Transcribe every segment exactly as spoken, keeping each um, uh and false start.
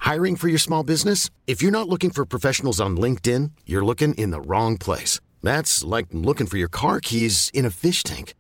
Hiring for your small business? If you're not looking for professionals on LinkedIn, you're looking in the wrong place. That's like looking for your car keys in a fish tank.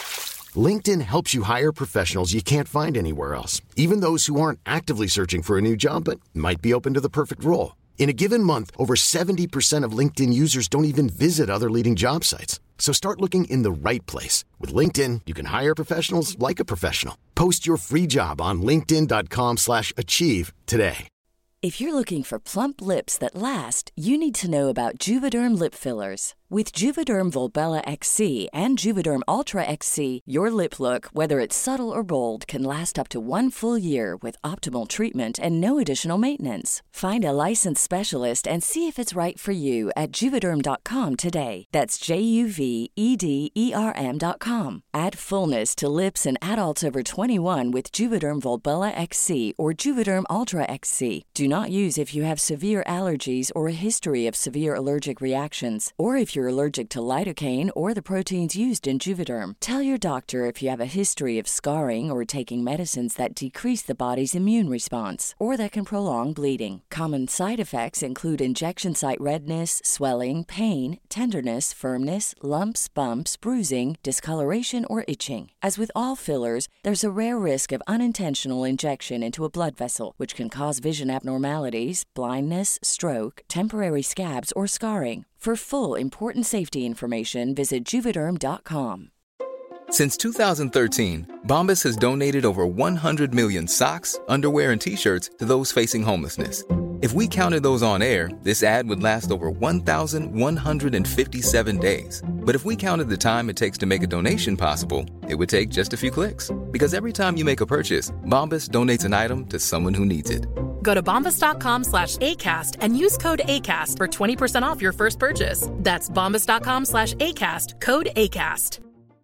LinkedIn helps you hire professionals you can't find anywhere else, even those who aren't actively searching for a new job but might be open to the perfect role. In a given month, over seventy percent of LinkedIn users don't even visit other leading job sites. So start looking in the right place. With LinkedIn, you can hire professionals like a professional. Post your free job on linkedin.com slash achieve today. If you're looking for plump lips that last, you need to know about Juvederm lip fillers. With Juvederm Volbella X C and Juvederm Ultra X C, your lip look, whether it's subtle or bold, can last up to one full year with optimal treatment and no additional maintenance. Find a licensed specialist and see if it's right for you at Juvederm dot com today. That's J U V E D E R M dot com. Add fullness to lips in adults over twenty-one with Juvederm Volbella X C or Juvederm Ultra X C. Do not use if you have severe allergies or a history of severe allergic reactions, or if you're allergic to lidocaine or the proteins used in Juvederm. Tell your doctor if you have a history of scarring or taking medicines that decrease the body's immune response or that can prolong bleeding. Common side effects include injection site redness, swelling, pain, tenderness, firmness, lumps, bumps, bruising, discoloration, or itching. As with all fillers, there's a rare risk of unintentional injection into a blood vessel, which can cause vision abnormalities, blindness, stroke, temporary scabs, or scarring. For full, important safety information, visit Juvederm dot com. Since two thousand thirteen, Bombas has donated over one hundred million socks, underwear, and T-shirts to those facing homelessness. If we counted those on air, this ad would last over one thousand one hundred fifty-seven days. But if we counted the time it takes to make a donation possible, it would take just a few clicks. Because every time you make a purchase, Bombas donates an item to someone who needs it. Go to bombas.com slash ACAST and use code ACAST for twenty percent off your first purchase. That's bombas.com slash ACAST, code ACAST.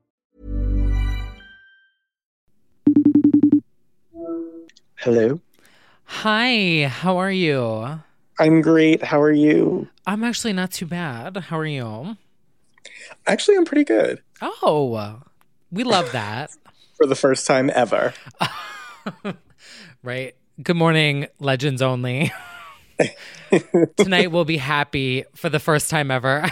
Hello. Hi, how are you? I'm great. How are you? I'm actually not too bad. How are you? Actually, I'm pretty good. Oh, we love that. For the first time ever. Right. Good morning, Legends Only. Tonight we'll be happy for the first time ever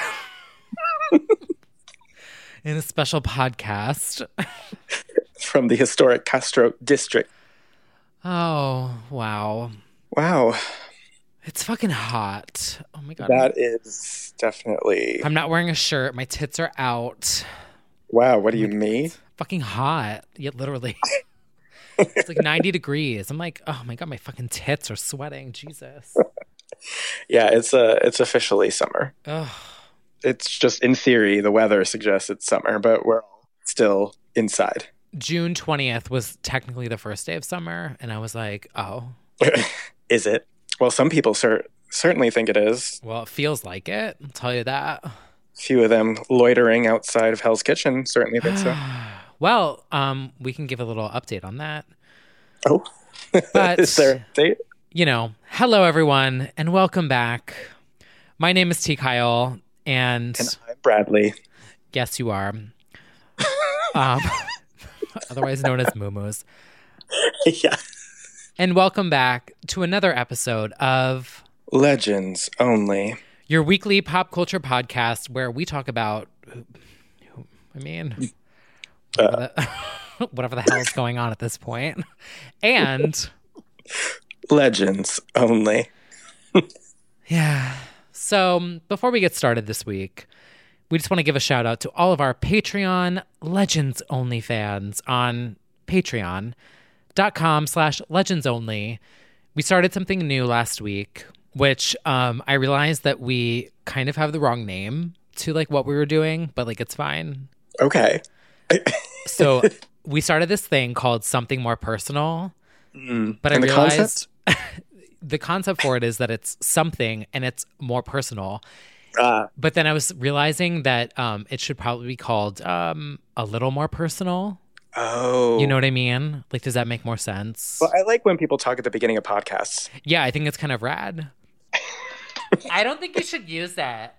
in a special podcast from the historic Castro district. Oh, wow. Wow. It's fucking hot. Oh my God. That is definitely... I'm not wearing a shirt. My tits are out. Wow, what do you mean? It's fucking hot. Yeah, literally. It's like ninety degrees. I'm like, oh my God, my fucking tits are sweating. Jesus. Yeah, it's uh, it's officially summer. Ugh. It's just, in theory, the weather suggests it's summer, but we're all still inside. June twentieth was technically the first day of summer, and I was like, oh. Is it? Well, some people cer- certainly think it is. Well, it feels like it. I'll tell you that. Few of them loitering outside of Hell's Kitchen certainly think so. Well, um, we can give a little update on that. Oh. But, is there an update? You know, hello, everyone, and welcome back. My name is T. Kyle, and... And I'm Bradley. Yes, you are. um, otherwise known as Moo-Moos. Yeah. And welcome back to another episode of... Legends Only. Your weekly pop culture podcast where we talk about... I mean... Whatever, uh. the, whatever the hell is going on at this point. And... Legends Only. Yeah. So before we get started this week, we just want to give a shout out to all of our Patreon Legends Only fans on patreon.com slash legends only. We started something new last week, which um, I realized that we kind of have the wrong name to like what we were doing, but like it's fine. Okay. So we started this thing called Something More Personal, mm. but and I the realized concept? the concept for it is that it's something and it's more personal. Uh, but then I was realizing that um, it should probably be called um, A Little More Personal. Oh. You know what I mean? Like, does that make more sense? Well, I like when people talk at the beginning of podcasts. Yeah, I think it's kind of rad. I don't think you should use that.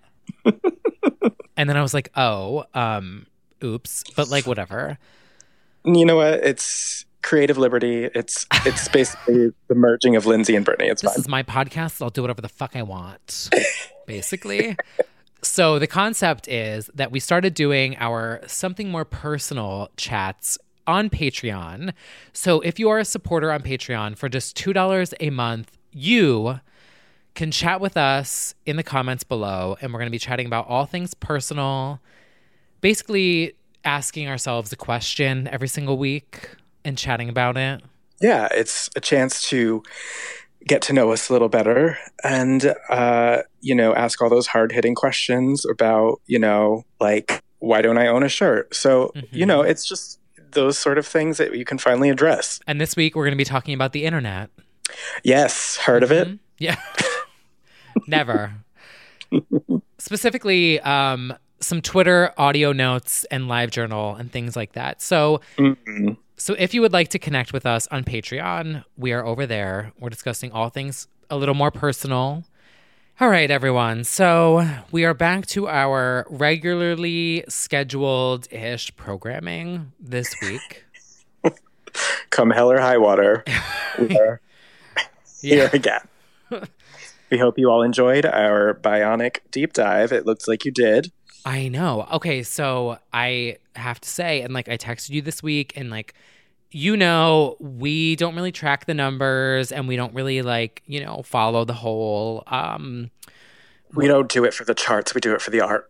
And then I was like, oh, um, oops. But like, whatever. You know what? It's creative liberty. It's it's basically the merging of Lindsay and Brittany. It's this fine. is my podcast. I'll do whatever the fuck I want, basically. So the concept is that we started doing our something more personal chats on Patreon. So if you are a supporter on Patreon for just two dollars a month, you can chat with us in the comments below, and we're going to be chatting about all things personal, basically asking ourselves a question every single week and chatting about it. Yeah, it's a chance to get to know us a little better and, uh, you know, ask all those hard-hitting questions about, you know, like, why don't I own a shirt? So, mm-hmm. you know, it's just those sort of things that you can finally address. And this week, we're going to be talking about the internet. Yes, heard mm-hmm. of it? Yeah. Never. Specifically, um, some Twitter audio notes and live journal and things like that. So, mm-hmm. so if you would like to connect with us on Patreon, we are over there. We're discussing all things a little more personal. All right, everyone. So we are back to our regularly scheduled-ish programming this week. Come hell or high water, we are yeah. here again. We hope you all enjoyed our Bionic deep dive. It looks like you did. I know. Okay, so I have to say, and like I texted you this week, and like, you know, we don't really track the numbers, and we don't really like, you know, follow the whole. Um, we don't do it for the charts. We do it for the art.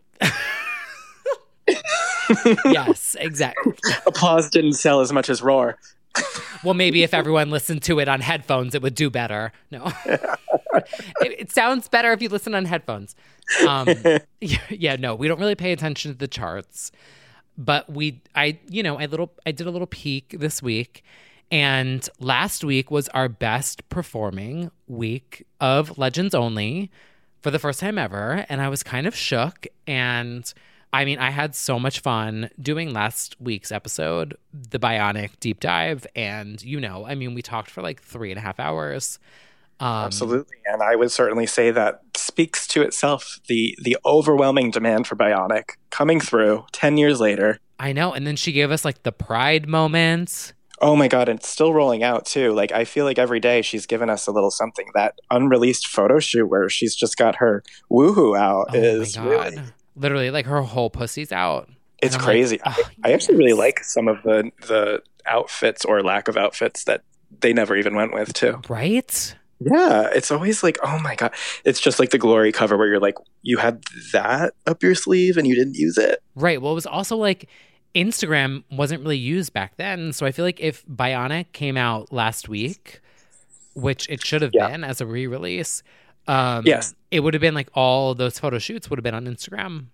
Yes, exactly. Applause didn't sell as much as Roar. Well, maybe if everyone listened to it on headphones, it would do better. No, it, it sounds better if you listen on headphones. Um, yeah, yeah, no, we don't really pay attention to the charts, but we, I, you know, I little, I did a little peek this week, and last week was our best performing week of Legends Only for the first time ever, and I was kind of shook. And I mean, I had so much fun doing last week's episode, the Bionic deep dive, and you know, I mean, we talked for like three and a half hours. Um, Absolutely. And I would certainly say that speaks to itself, the the overwhelming demand for Bionic coming through ten years later. I know. And then she gave us like the pride moment. Oh my God. And it's still rolling out too. Like, I feel like every day she's given us a little something. That unreleased photo shoot where she's just got her woohoo out oh is my God. really... Literally, like her whole pussy's out. It's crazy. Like, oh, I, I actually yes. really like some of the the outfits or lack of outfits that they never even went with too. Right? Yeah, it's always like, oh my God. It's just like the Glory cover where you're like, you had that up your sleeve and you didn't use it. Right. Well, it was also like Instagram wasn't really used back then. So I feel like if Bionic came out last week, which it should have yeah. been as a re-release, um, yes. it would have been like all those photo shoots would have been on Instagram.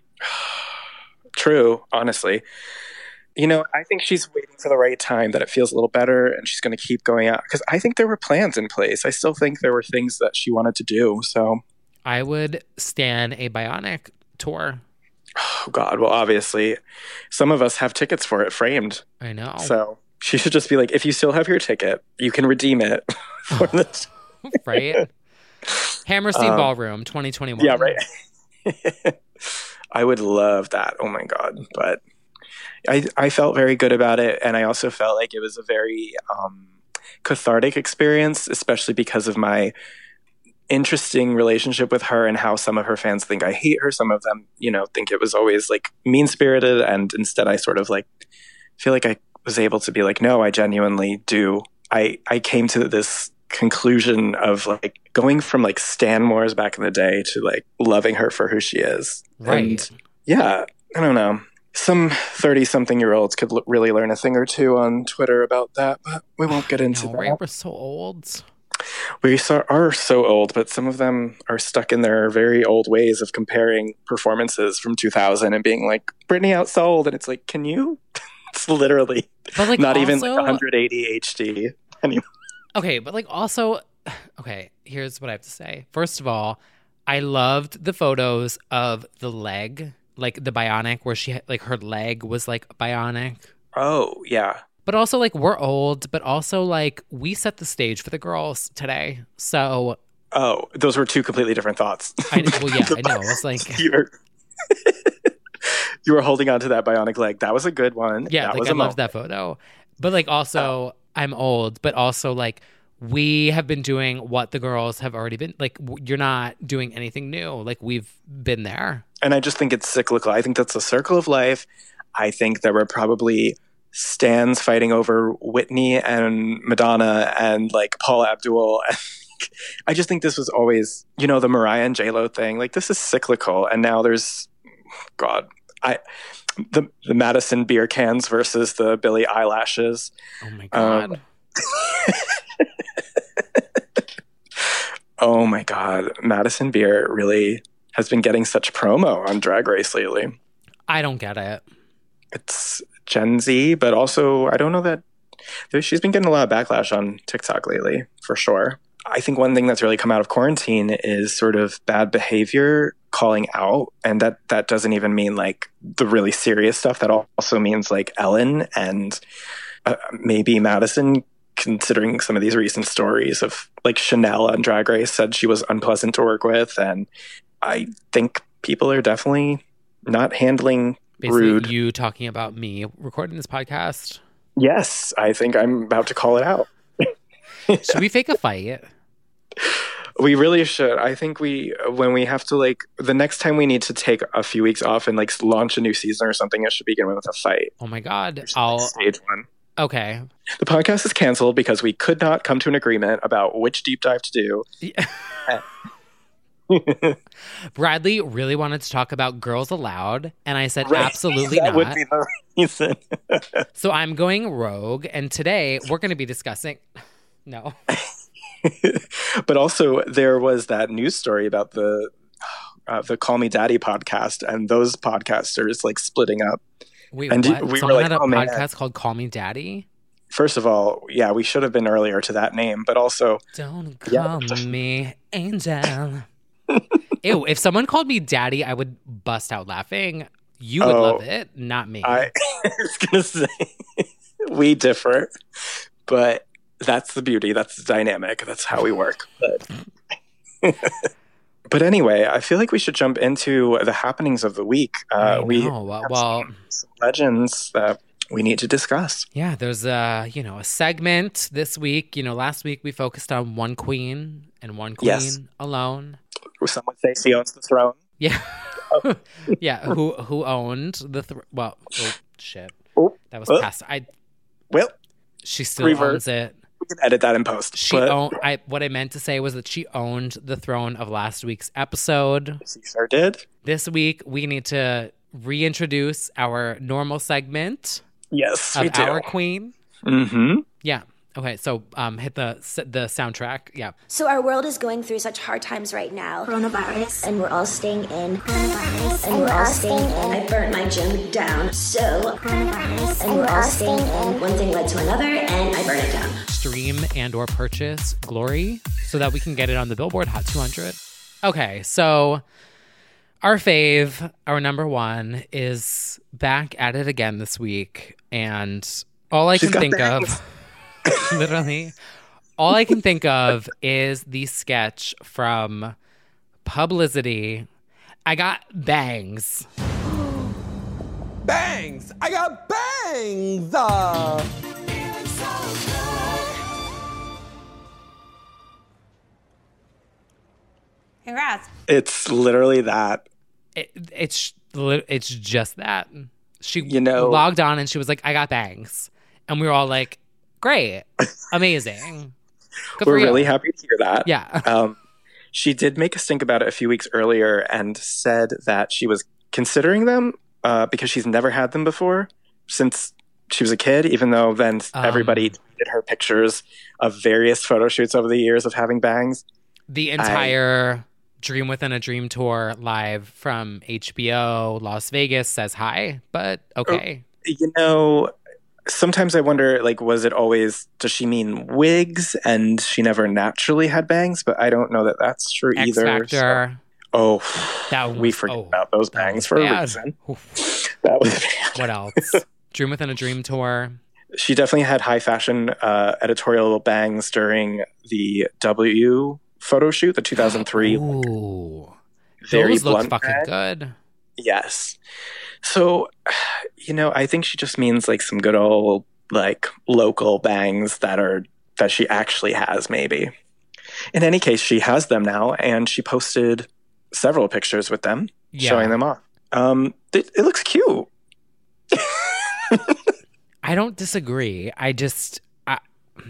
True, honestly. You know, I think she's waiting for the right time that it feels a little better and she's going to keep going out. Because I think there were plans in place. I still think there were things that she wanted to do. So I would stan a Bionic tour. Oh, God. Well, obviously, some of us have tickets for it framed. I know. So she should just be like, if you still have your ticket, you can redeem it for this. Right? Hammerstein um, Ballroom twenty twenty-one. Yeah, right. I would love that. Oh, my God. But I, I felt very good about it. And I also felt like it was a very um, cathartic experience, especially because of my interesting relationship with her and how some of her fans think I hate her. Some of them, you know, think it was always like mean-spirited. And instead I sort of like feel like I was able to be like, no, I genuinely do. I, I came to this conclusion of like going from like Stan Moores back in the day to like loving her for who she is. Right. And yeah, I don't know. Some thirty-something-year-olds could l- really learn a thing or two on Twitter about that, but we won't get into no, that. Right? We're so old. We so, are so old, but some of them are stuck in their very old ways of comparing performances from two thousand and being like, Britney outsold, and it's like, can you? It's literally but like not also, even like one hundred eighty H D anymore. Okay, but like also, okay, here's what I have to say. First of all, I loved the photos of the leg, like the Bionic, where she like her leg was like bionic. Oh, yeah. But also like we're old, but also like we set the stage for the girls today. So oh, those were two completely different thoughts. I know, well, yeah, I know. It's like you were, you were holding on to that bionic leg. That was a good one. Yeah, that like was I a loved moment. that photo. But like also, I'm old, but also like we have been doing what the girls have already been. Like w- you're not doing anything new. Like we've been there. And I just think it's cyclical. I think that's a circle of life. I think there were probably stans fighting over Whitney and Madonna and like Paula Abdul. I just think this was always, you know, the Mariah and J-Lo thing. Like this is cyclical. And now there's, God, I the the Madison beer cans versus the Billie eyelashes. Oh my God. Um, oh my God. Madison beer really has been getting such promo on Drag Race lately. I don't get it. It's Gen Z, but also I don't know that there, she's been getting a lot of backlash on TikTok lately, for sure. I think one thing that's really come out of quarantine is sort of bad behavior calling out. And that, that doesn't even mean like the really serious stuff. That also means like Ellen and uh, maybe Madison, considering some of these recent stories of like Chanel on Drag Race said she was unpleasant to work with. And I think people are definitely not handling Basically, rude. You talking about me recording this podcast? Yes, I think I'm about to call it out. Should we fake a fight? We really should. I think we, when we have to like, the next time we need to take a few weeks off and like launch a new season or something, it should begin with a fight. Oh my God. Like I'll stage one. Okay. The podcast is canceled because we could not come to an agreement about which deep dive to do. Yeah. Bradley really wanted to talk about Girls Aloud, and I said Right. absolutely that not. would be the reason. So I'm going rogue, and today we're going to be discussing. No. But also, there was that news story about the uh, the Call Me Daddy podcast, and those podcasters like splitting up. Wait, And what? we were Someone like, had a oh, man. podcast called Call Me Daddy? First of all, yeah, we should have been earlier to that name, but also, Don't call Yeah. me Angel. Ew, if someone called me Daddy, I would bust out laughing. You would Oh, love it, not me. I was gonna say we differ, but that's the beauty. That's the dynamic. That's how we work. But, but anyway, I feel like we should jump into the happenings of the week. Uh, I we know. have Well, some, some legends that we need to discuss. yeah, there's a, you know, a segment this week. You know, last week we focused on one queen and one queen Yes. alone. Some would say she owns the throne. Yeah. Yeah, who who owned the thr well, oh shit. Oh, That was oh. past. I Well, she still Reverse. owns it. we can edit that in post. She but owned I what I meant to say was that she owned the throne of last week's episode. she sure did. This week we need to reintroduce our normal segment Yes, we of do. our queen. Mm-hmm. Yeah. Okay, so um hit the the soundtrack. Yeah. So our world is going through such hard times right now. Coronavirus. And we're all staying in. Coronavirus. And we're all staying in. I burnt my gym down. So coronavirus. And we're all staying in. One thing led to another and I burned it down. Stream and or purchase Glory so that we can get it on the Billboard Hot two hundred. Okay, so our fave, our number one, is back at it again this week. And all I She's can got think bangs. of, literally, all I can think of is the sketch from Publicity. I got bangs. Bangs! I got bangs! Uh. Congrats. It's literally that. It, it's lit- it's just that. She You know- logged on and she was like, I got bangs. And we were all like, great. Amazing. Good We're for you. really happy to hear that. Yeah. Um, she did make a stink about it a few weeks earlier and said that she was considering them uh, because she's never had them before since she was a kid, even though then Um, everybody tweeted her pictures of various photo shoots over the years of having bangs. The entire Dream Within a Dream tour live from H B O Las Vegas says hi, but okay. You know, sometimes I wonder, like, was it always, does she mean wigs and she never naturally had bangs? But I don't know that that's true X either. Factor. So- oh, That we was- forget oh, about those that bangs was for a bad. reason. Oof. That was bad. What else? Dream Within a Dream tour. She definitely had high fashion uh, editorial bangs during the W photo shoot, the two thousand three. Ooh. very Those look blunt fucking bag. good. Yes. So, you know, I think she just means like some good old like local bangs that are that she actually has, maybe. In any case, she has them now, and she posted several pictures with them, yeah. showing them off. Um, it, it looks cute. I don't disagree. I just... I...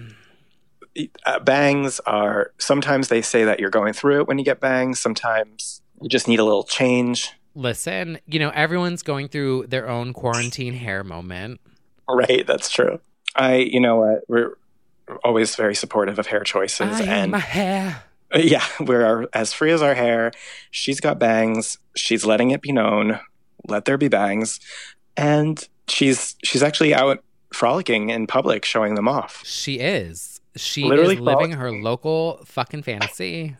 Uh, bangs are... Sometimes they say that you're going through it when you get bangs. Sometimes you just need a little change. Listen, you know, everyone's going through their own quarantine hair moment. Right, that's true. I, you know what, we're always very supportive of hair choices. I and my hair. Yeah, we're as free as our hair. She's got bangs. She's letting it be known. Let there be bangs. And she's she's actually out frolicking in public, showing them off. She is. She Literally is living her local fucking fantasy.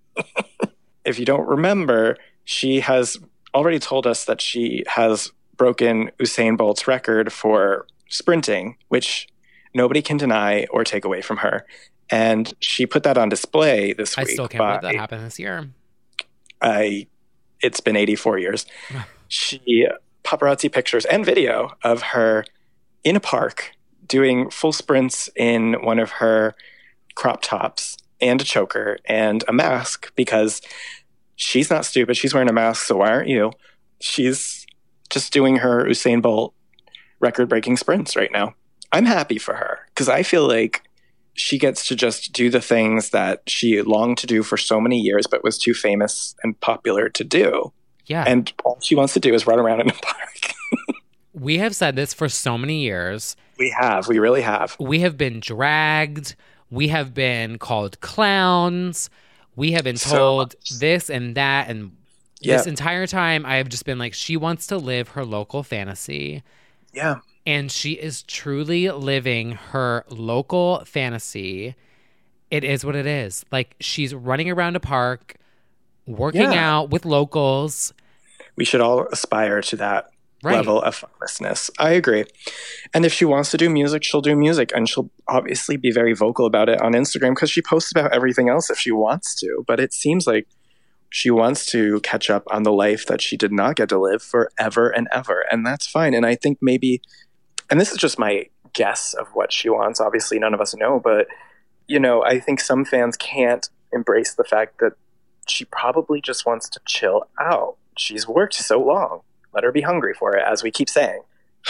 If you don't remember, she has already told us that she has broken Usain Bolt's record for sprinting, which nobody can deny or take away from her. And she put that on display this I week. I still can't believe that happened this year. I, it's been eighty-four years. She paparazzi pictures and video of her in a park doing full sprints in one of her crop tops and a choker and a mask, because she's not stupid. She's wearing a mask, so why aren't you? She's just doing her Usain Bolt record-breaking sprints right now. I'm happy for her because I feel like she gets to just do the things that she longed to do for so many years but was too famous and popular to do. Yeah. And all she wants to do is run around in a park. We have said this for so many years. We have. We really have. We have been dragged. We have been called clowns. We have been told so this and that. And yeah. This entire time, I have just been like, she wants to live her local fantasy. Yeah. And she is truly living her local fantasy. It is what it is. Like, she's running around a park, working yeah. out with locals. We should all aspire to that right. level of funlessness. I agree. And if she wants to do music, she'll do music. And she'll obviously be very vocal about it on Instagram because she posts about everything else if she wants to. But it seems like she wants to catch up on the life that she did not get to live forever and ever. And that's fine. And I think maybe... And this is just my guess of what she wants. Obviously, none of us know. But, you know, I think some fans can't embrace the fact that she probably just wants to chill out. She's worked so long. Let her be hungry for it, as we keep saying.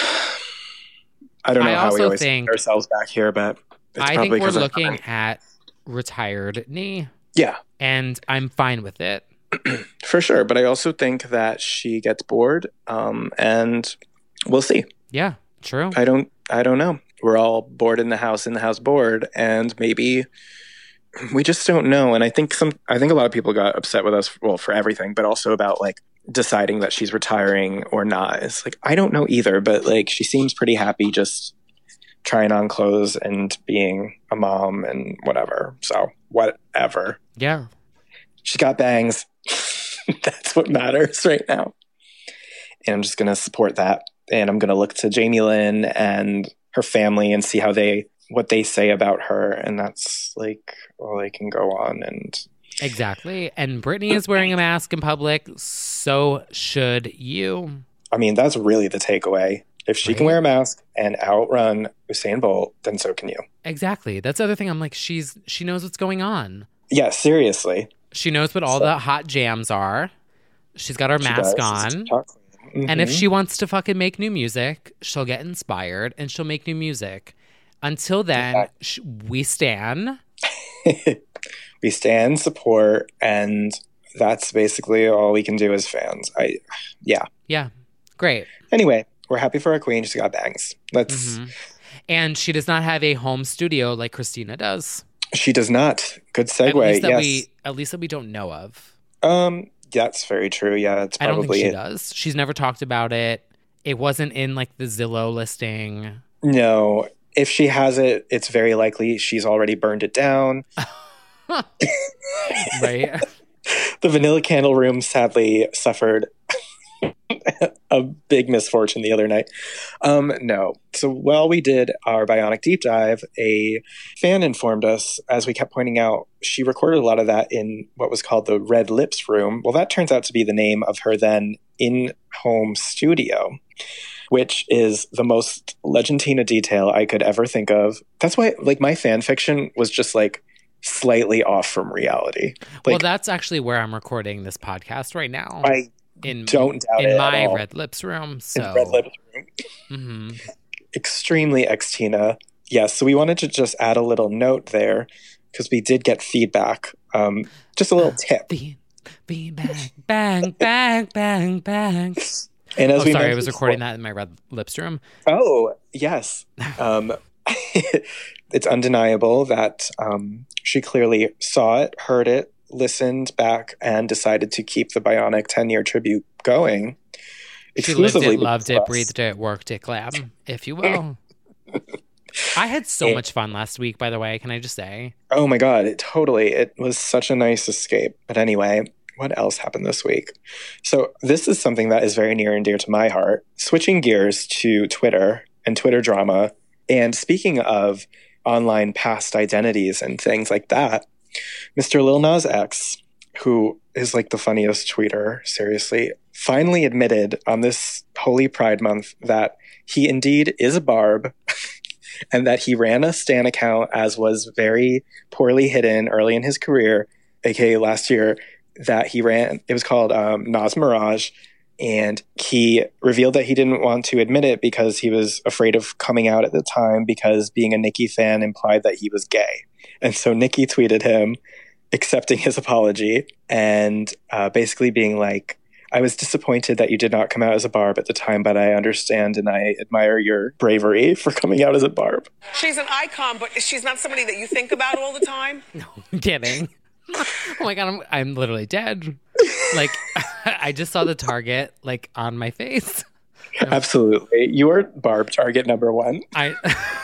I don't know I how we always think put ourselves back here, but it's I probably think we're looking at retired knee. Yeah. And I'm fine with it. For sure. But I also think that she gets bored, um, and we'll see. Yeah. True. I don't I don't know. We're all bored in the house, in the house bored, and maybe we just don't know. And I think some I think a lot of people got upset with us, well, for everything, but also about like deciding that she's retiring or not. It's like, I don't know either, but like she seems pretty happy just trying on clothes and being a mom and whatever. So whatever. Yeah. She got bangs. That's what matters right now. And I'm just gonna support that. And I'm going to look to Jamie Lynn and her family and see how they, what they say about her. And that's like all I can go on. And exactly. And Britney is wearing a mask in public. So should you. I mean, that's really the takeaway. If she right. can wear a mask and outrun Usain Bolt, then so can you. Exactly. That's the other thing. I'm like, she's, she knows what's going on. Yeah, seriously. She knows what all so, the hot jams are. She's got her mask does. on. Mm-hmm. And if she wants to fucking make new music, she'll get inspired and she'll make new music. Until then, yeah. sh- we stan. We stan, support, and that's basically all we can do as fans. I, yeah. Yeah. Great. Anyway, we're happy for our queen. She's got bangs. Let's. Mm-hmm. And she does not have a home studio like Christina does. She does not. Good segue. At least that yes. we, at least that we don't know of. Um. That's very true. Yeah, it's probably. I don't think she it. does. She's never talked about it. It wasn't in like the Zillow listing. No, if she has it, it's very likely she's already burned it down. Right. The Vanilla Candle Room sadly suffered a big misfortune the other night. Um, no. So while we did our Bionic deep dive, a fan informed us, as we kept pointing out, she recorded a lot of that in what was called the Red Lips Room. Well, that turns out to be the name of her then in-home studio, which is the most Legendina detail I could ever think of. That's why, like, my fan fiction was just, like, slightly off from reality. Like, well, that's actually where I'm recording this podcast right now. I in, don't doubt in it my at all. Red Lips room. So. In Red Lips room. Mm-hmm. Extremely ex-Tina. Yes, so we wanted to just add a little note there because we did get feedback. Um, just a little tip. Bean, bean, bang, bang, bang, bang, bang. And as oh, we sorry, I was before, recording that in my Red Lips room. Oh, yes. Um, it's undeniable that um, she clearly saw it, heard it, listened back, and decided to keep the Bionic ten-year tribute going. She lived it, loved it, breathed it, worked it, glam, if you will. I had so it, much fun last week, by the way. Can I just say? Oh my God, it totally. It was such a nice escape. But anyway, what else happened this week? So this is something that is very near and dear to my heart. Switching gears to Twitter and Twitter drama. And speaking of online past identities and things like that, Mister Lil Nas X, who is like the funniest tweeter, seriously, finally admitted on this Holy Pride Month that he indeed is a barb and that he ran a Stan account, as was very poorly hidden early in his career, aka last year, that he ran. It was called um, Nas Mirage, and he revealed that he didn't want to admit it because he was afraid of coming out at the time because being a Nicki fan implied that he was gay. And so Nicki tweeted him accepting his apology and uh, basically being like, I was disappointed that you did not come out as a barb at the time, but I understand and I admire your bravery for coming out as a barb. She's an icon, but she's not somebody that you think about all the time. No, I'm kidding. Oh my God, I'm, I'm literally dead. Like, I just saw the target, like, on my face. Absolutely. You are barb target number one. I...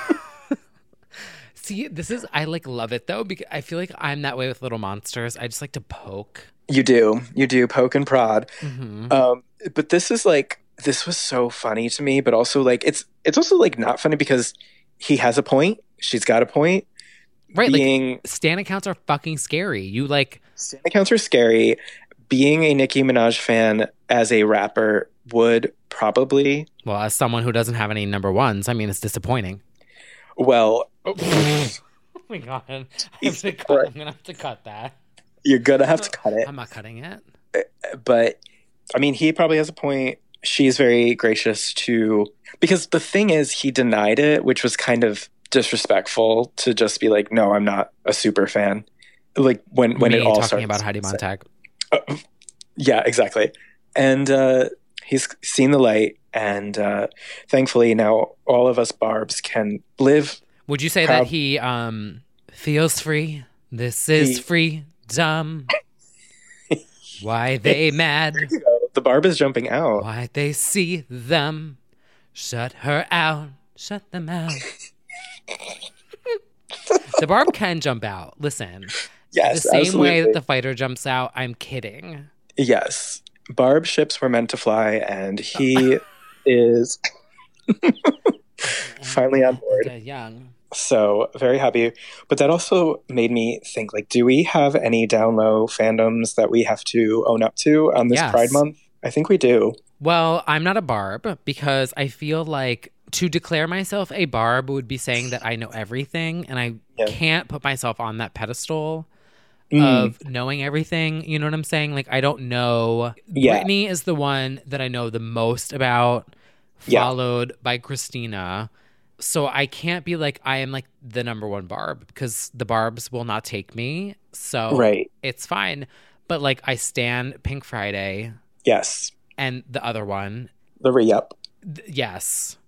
See, this is, I, like, love it, though, because I feel like I'm that way with Little Monsters. I just like to poke. You do. You do. Poke and prod. Mm-hmm. Um, but this is, like, this was so funny to me, but also, like, it's it's also, like, not funny because he has a point. She's got a point. Right, Being, like, Stan accounts are fucking scary. You, like... Stan accounts are scary. Being a Nicki Minaj fan as a rapper would probably... Well, as someone who doesn't have any number ones, I mean, it's disappointing. Well... Oh my God. I'm gonna, cut, I'm gonna have to cut that. You're gonna have to cut it. I'm not cutting it. But, I mean, he probably has a point. She's very gracious to... Because the thing is, he denied it, which was kind of disrespectful to just be like, no, I'm not a super fan. Like, when, when Me it all talking started. about Heidi Montag. Uh, yeah, exactly. And uh, he's seen the light, and uh, thankfully now all of us barbs can live. Would you say proud- that he um, feels free? This is he- freedom. Why they mad? There you go. The barb is jumping out. Why they see them? Shut her out. Shut them out. The barb can jump out. Listen. Yes, the same absolutely. way that the fighter jumps out. I'm kidding. Yes. Barb ships were meant to fly, and he is finally on board. Young. So, very happy. But that also made me think, like, do we have any down low fandoms that we have to own up to on this yes. Pride Month? I think we do. Well, I'm not a barb because I feel like to declare myself a barb would be saying that I know everything, and I yeah. can't put myself on that pedestal mm. of knowing everything. You know what I'm saying? Like, I don't know. Yeah. Britney is the one that I know the most about, followed yeah. by Christina. So I can't be like, I am like the number one barb because the barbs will not take me. So right. it's fine. But like, I stan Pink Friday. Yes. And the other one. The re-up. Th- yes.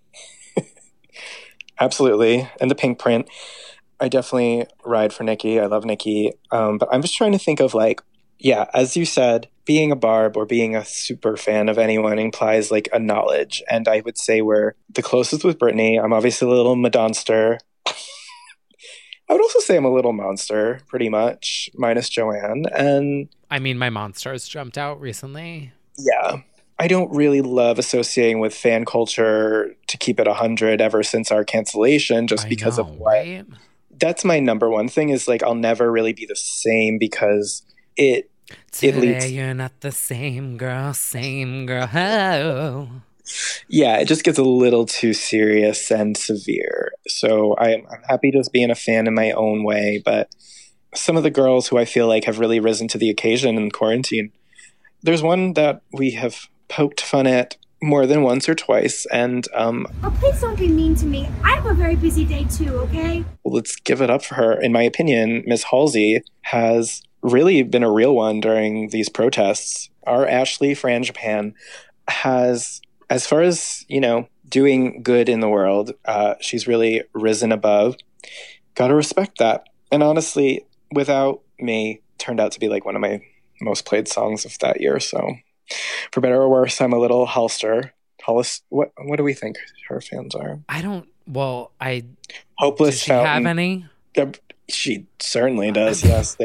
Absolutely. And the pink print. I definitely ride for Nicki. I love Nicki. Um, but I'm just trying to think of like, yeah, as you said, being a barb or being a super fan of anyone implies like a knowledge. And I would say we're the closest with Britney. I'm obviously a little Madonster. I would also say I'm a little monster, pretty much, minus Joanne. And I mean, my monsters jumped out recently. Yeah. I don't really love associating with fan culture to keep it one hundred ever since our cancellation, just I because know, of what. Right? That's my number one thing is like, I'll never really be the same because it Today leads. you're not the same girl, same girl. Oh. Yeah, it just gets a little too serious and severe. So I'm, I'm happy to being a fan in my own way, but some of the girls who I feel like have really risen to the occasion in quarantine, there's one that we have poked fun at more than once or twice, and um, oh, please don't be mean to me. I have a very busy day too, okay? Well, let's give it up for her. In my opinion, Miss Halsey has really been a real one during these protests. Our Ashley Frangipan has, as far as, you know, doing good in the world, uh, she's really risen above. Gotta respect that. And honestly, Without Me turned out to be like one of my most played songs of that year. So for better or worse, I'm a little Halster. Hollis, what what do we think her fans are? I don't, well, I... Hopeless Does she Fountain. have any? Uh, she certainly does, yes.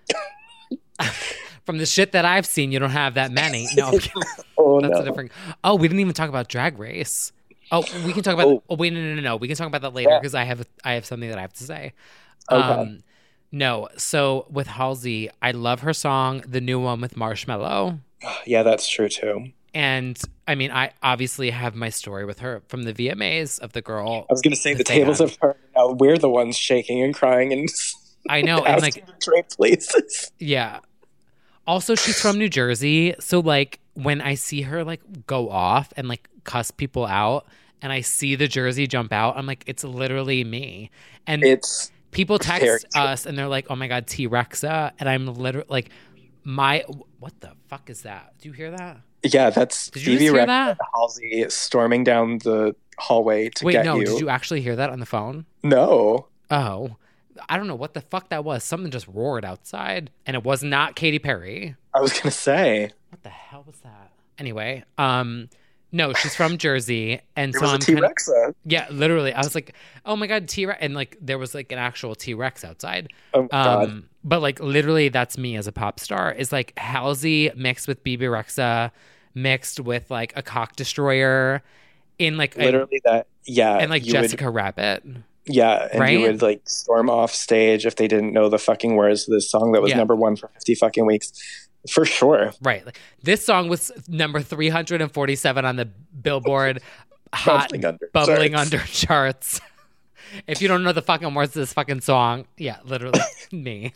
From the shit that I've seen, you don't have that many. No, oh, that's no. a different... Oh, we didn't even talk about Drag Race. Oh, we can talk about... Oh, oh wait, no, no, no, no. We can talk about that later because yeah. I have I have something that I have to say. Okay. Um, no, so with Halsey, I love her song, the new one with Marshmello. Yeah, that's true too. And I mean, I obviously have my story with her from the V M As of the girl. I was going to say the tables have turned. Now we're the ones shaking and crying and I know, and like trade places. Yeah. Also, she's from New Jersey, so like when I see her like go off and like cuss people out, and I see the Jersey jump out, I'm like, it's literally me. And it's people text us and they're like, "Oh my God, T-Rexa," and I'm literally like, "My what the fuck is that? Do you hear that?" Yeah, that's did you just hear that? Halsey storming down the hallway to Wait, get no, you. Did you actually hear that on the phone? No. Oh, I don't know what the fuck that was. Something just roared outside, and it was not Katy Perry. I was gonna say, what the hell was that? Anyway, um. No, she's from Jersey, and there so was I'm a T-Rex. Kinda, yeah, literally, I was like, "Oh my God, T-Rex!" And like, there was like an actual T-Rex outside. Oh my um, God! But like, literally, that's me as a pop star. Is like Halsey mixed with Bebe Rexha, mixed with like a cock destroyer, in like literally a, that. Yeah, and like Jessica would, Rabbit. Yeah, and right? you would like storm off stage if they didn't know the fucking words to this song that was yeah. number one for fifty fucking weeks. For sure. Right. Like, this song was number three hundred forty-seven on the Billboard Hot Bubbling Under, bubbling under charts. If you don't know the fucking words to this fucking song, yeah, literally me.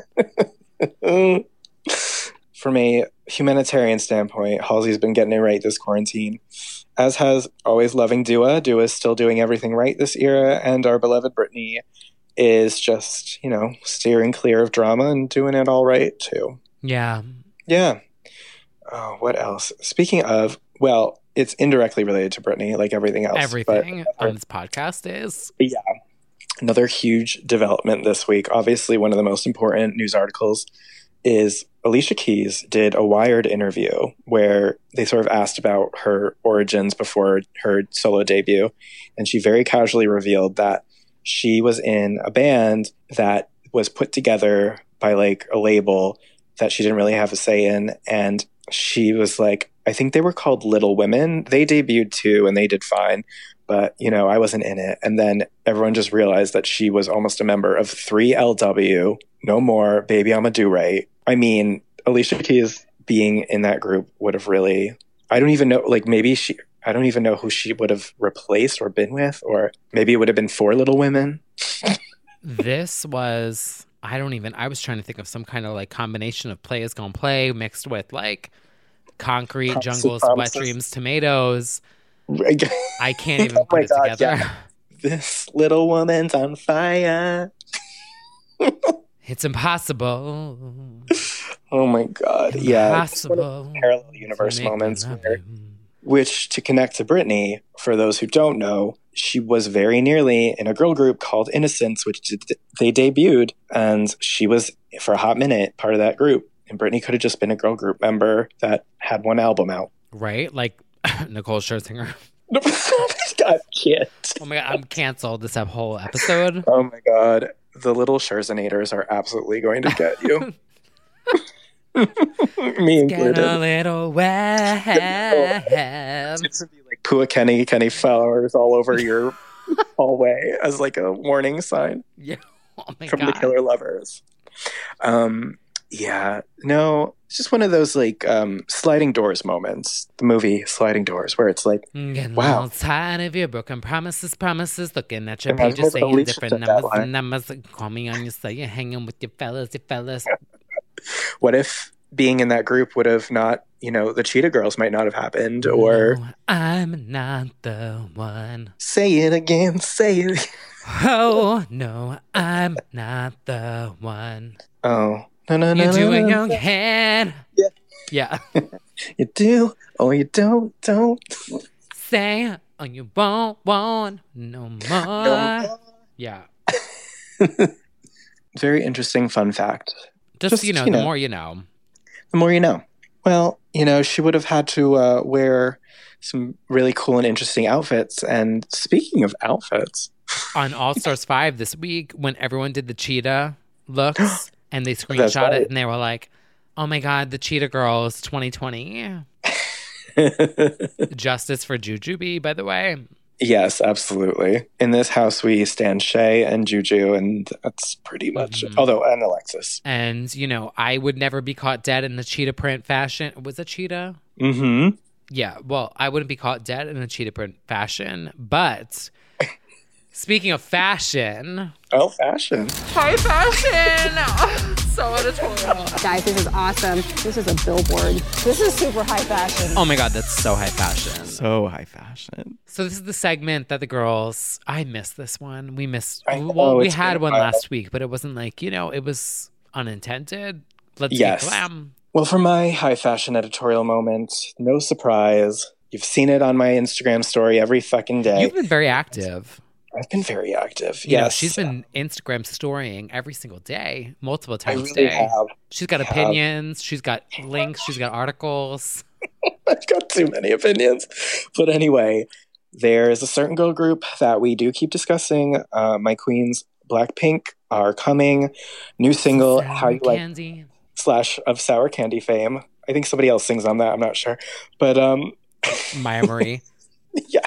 From a humanitarian standpoint, Halsey's been getting it right this quarantine, as has Always Loving Dua. Dua is still doing everything right this era, and our beloved Britney is just, you know, steering clear of drama and doing it all right, too. Yeah. Yeah. Oh, what else? Speaking of, well, it's indirectly related to Britney, like everything else. Everything on this podcast is. Yeah. Another huge development this week. Obviously, one of the most important news articles is Alicia Keys did a Wired interview where they sort of asked about her origins before her solo debut. And she very casually revealed that she was in a band that was put together by like a label that she didn't really have a say in. And she was like, I think they were called Little Women. They debuted too and they did fine. But, you know, I wasn't in it. And then everyone just realized that she was almost a member of three L W, No More, Baby I'm a Do-Right. I mean, Alicia Keys being in that group would have really, I don't even know, like maybe she, I don't even know who she would have replaced or been with, or maybe it would have been for Little Women. This was... I don't even, I was trying to think of some kind of like combination of Play Is Gonna Play mixed with like Concrete, Promises, Jungles, promises. Wet Dreams, Tomatoes. I can't even oh put it God, together. Yeah. This little woman's on fire. It's impossible. Oh my God. Impossible yeah. It's one of those parallel universe moments where, which to connect to Britney, for those who don't know, she was very nearly in a girl group called Innocence, which did, they debuted, and she was, for a hot minute, part of that group. And Britney could have just been a girl group member that had one album out. Right? Like Nicole Scherzinger. I can't. Oh my God, I'm canceled this whole episode. Oh my God. The little Scherzinators are absolutely going to get you. Me included. Get a little wet. It's gonna be like Pua Kenny, Kenny flowers all over your hallway as like a warning sign. Yeah. Oh my from God. the Killer Lovers. Um, Yeah, no, it's just one of those like um, sliding doors moments. The movie Sliding Doors, where it's like, Getting wow. all tired of your broken promises, promises, looking at your Imagine pages, if saying Alicia different said that numbers line. and numbers. Call me on your side, you're hanging with your fellas, your fellas. What if being in that group would have not, you know, the Cheetah Girls might not have happened, or No, I'm not the one. say it again, say it again. Oh, no, I'm not the one. Oh, no, no, no, You do no, it, no, young no. hand. Yeah. Yeah. You do, or you don't, don't. Say, oh, you won't, won't, no more. No more. Yeah. Very interesting fun fact. Just, Just, you know, you the know. more you know. The more you know. Well, you know, she would have had to uh, wear some really cool and interesting outfits. And speaking of outfits, On All Stars five this week, when everyone did the cheetah looks and they That's screenshot right. it and they were like, oh my God, the Cheetah Girls twenty twenty. Justice for Jujubee, by the way. yes, absolutely. In this house, we stand Shay and Juju, and that's pretty much Mhm. although, and Alexis. And, you know, I would never be caught dead in the cheetah print fashion. Was it cheetah? Mm-hmm. Yeah, well, I wouldn't be caught dead in a cheetah print fashion. But speaking of fashion. Oh, fashion. High fashion! So editorial. Guys, this is awesome. This is a billboard. This is super high fashion. Oh my God, that's so high fashion. So high fashion. So this is the segment that the girls, I missed this one. We missed, I know, well, we it's had been a one while. last week, but it wasn't like, you know, it was unintended. Let's Yes. get glam. Well, for my high fashion editorial moment, no surprise. You've seen it on my Instagram story every fucking day. You've been very active. I've been very active. You know, yes. she's been Instagram storying every single day, multiple I times really a day. have. She's got I have. opinions. She's got links. She's got articles. I've got too many opinions. But anyway, there's a certain girl group that we do keep discussing. Uh, my queens, Blackpink, are coming. New single, Sour How You Like, Candy. slash of Sour Candy fame. I think somebody else sings on that. I'm not sure. But, um, Maya Marie. yeah.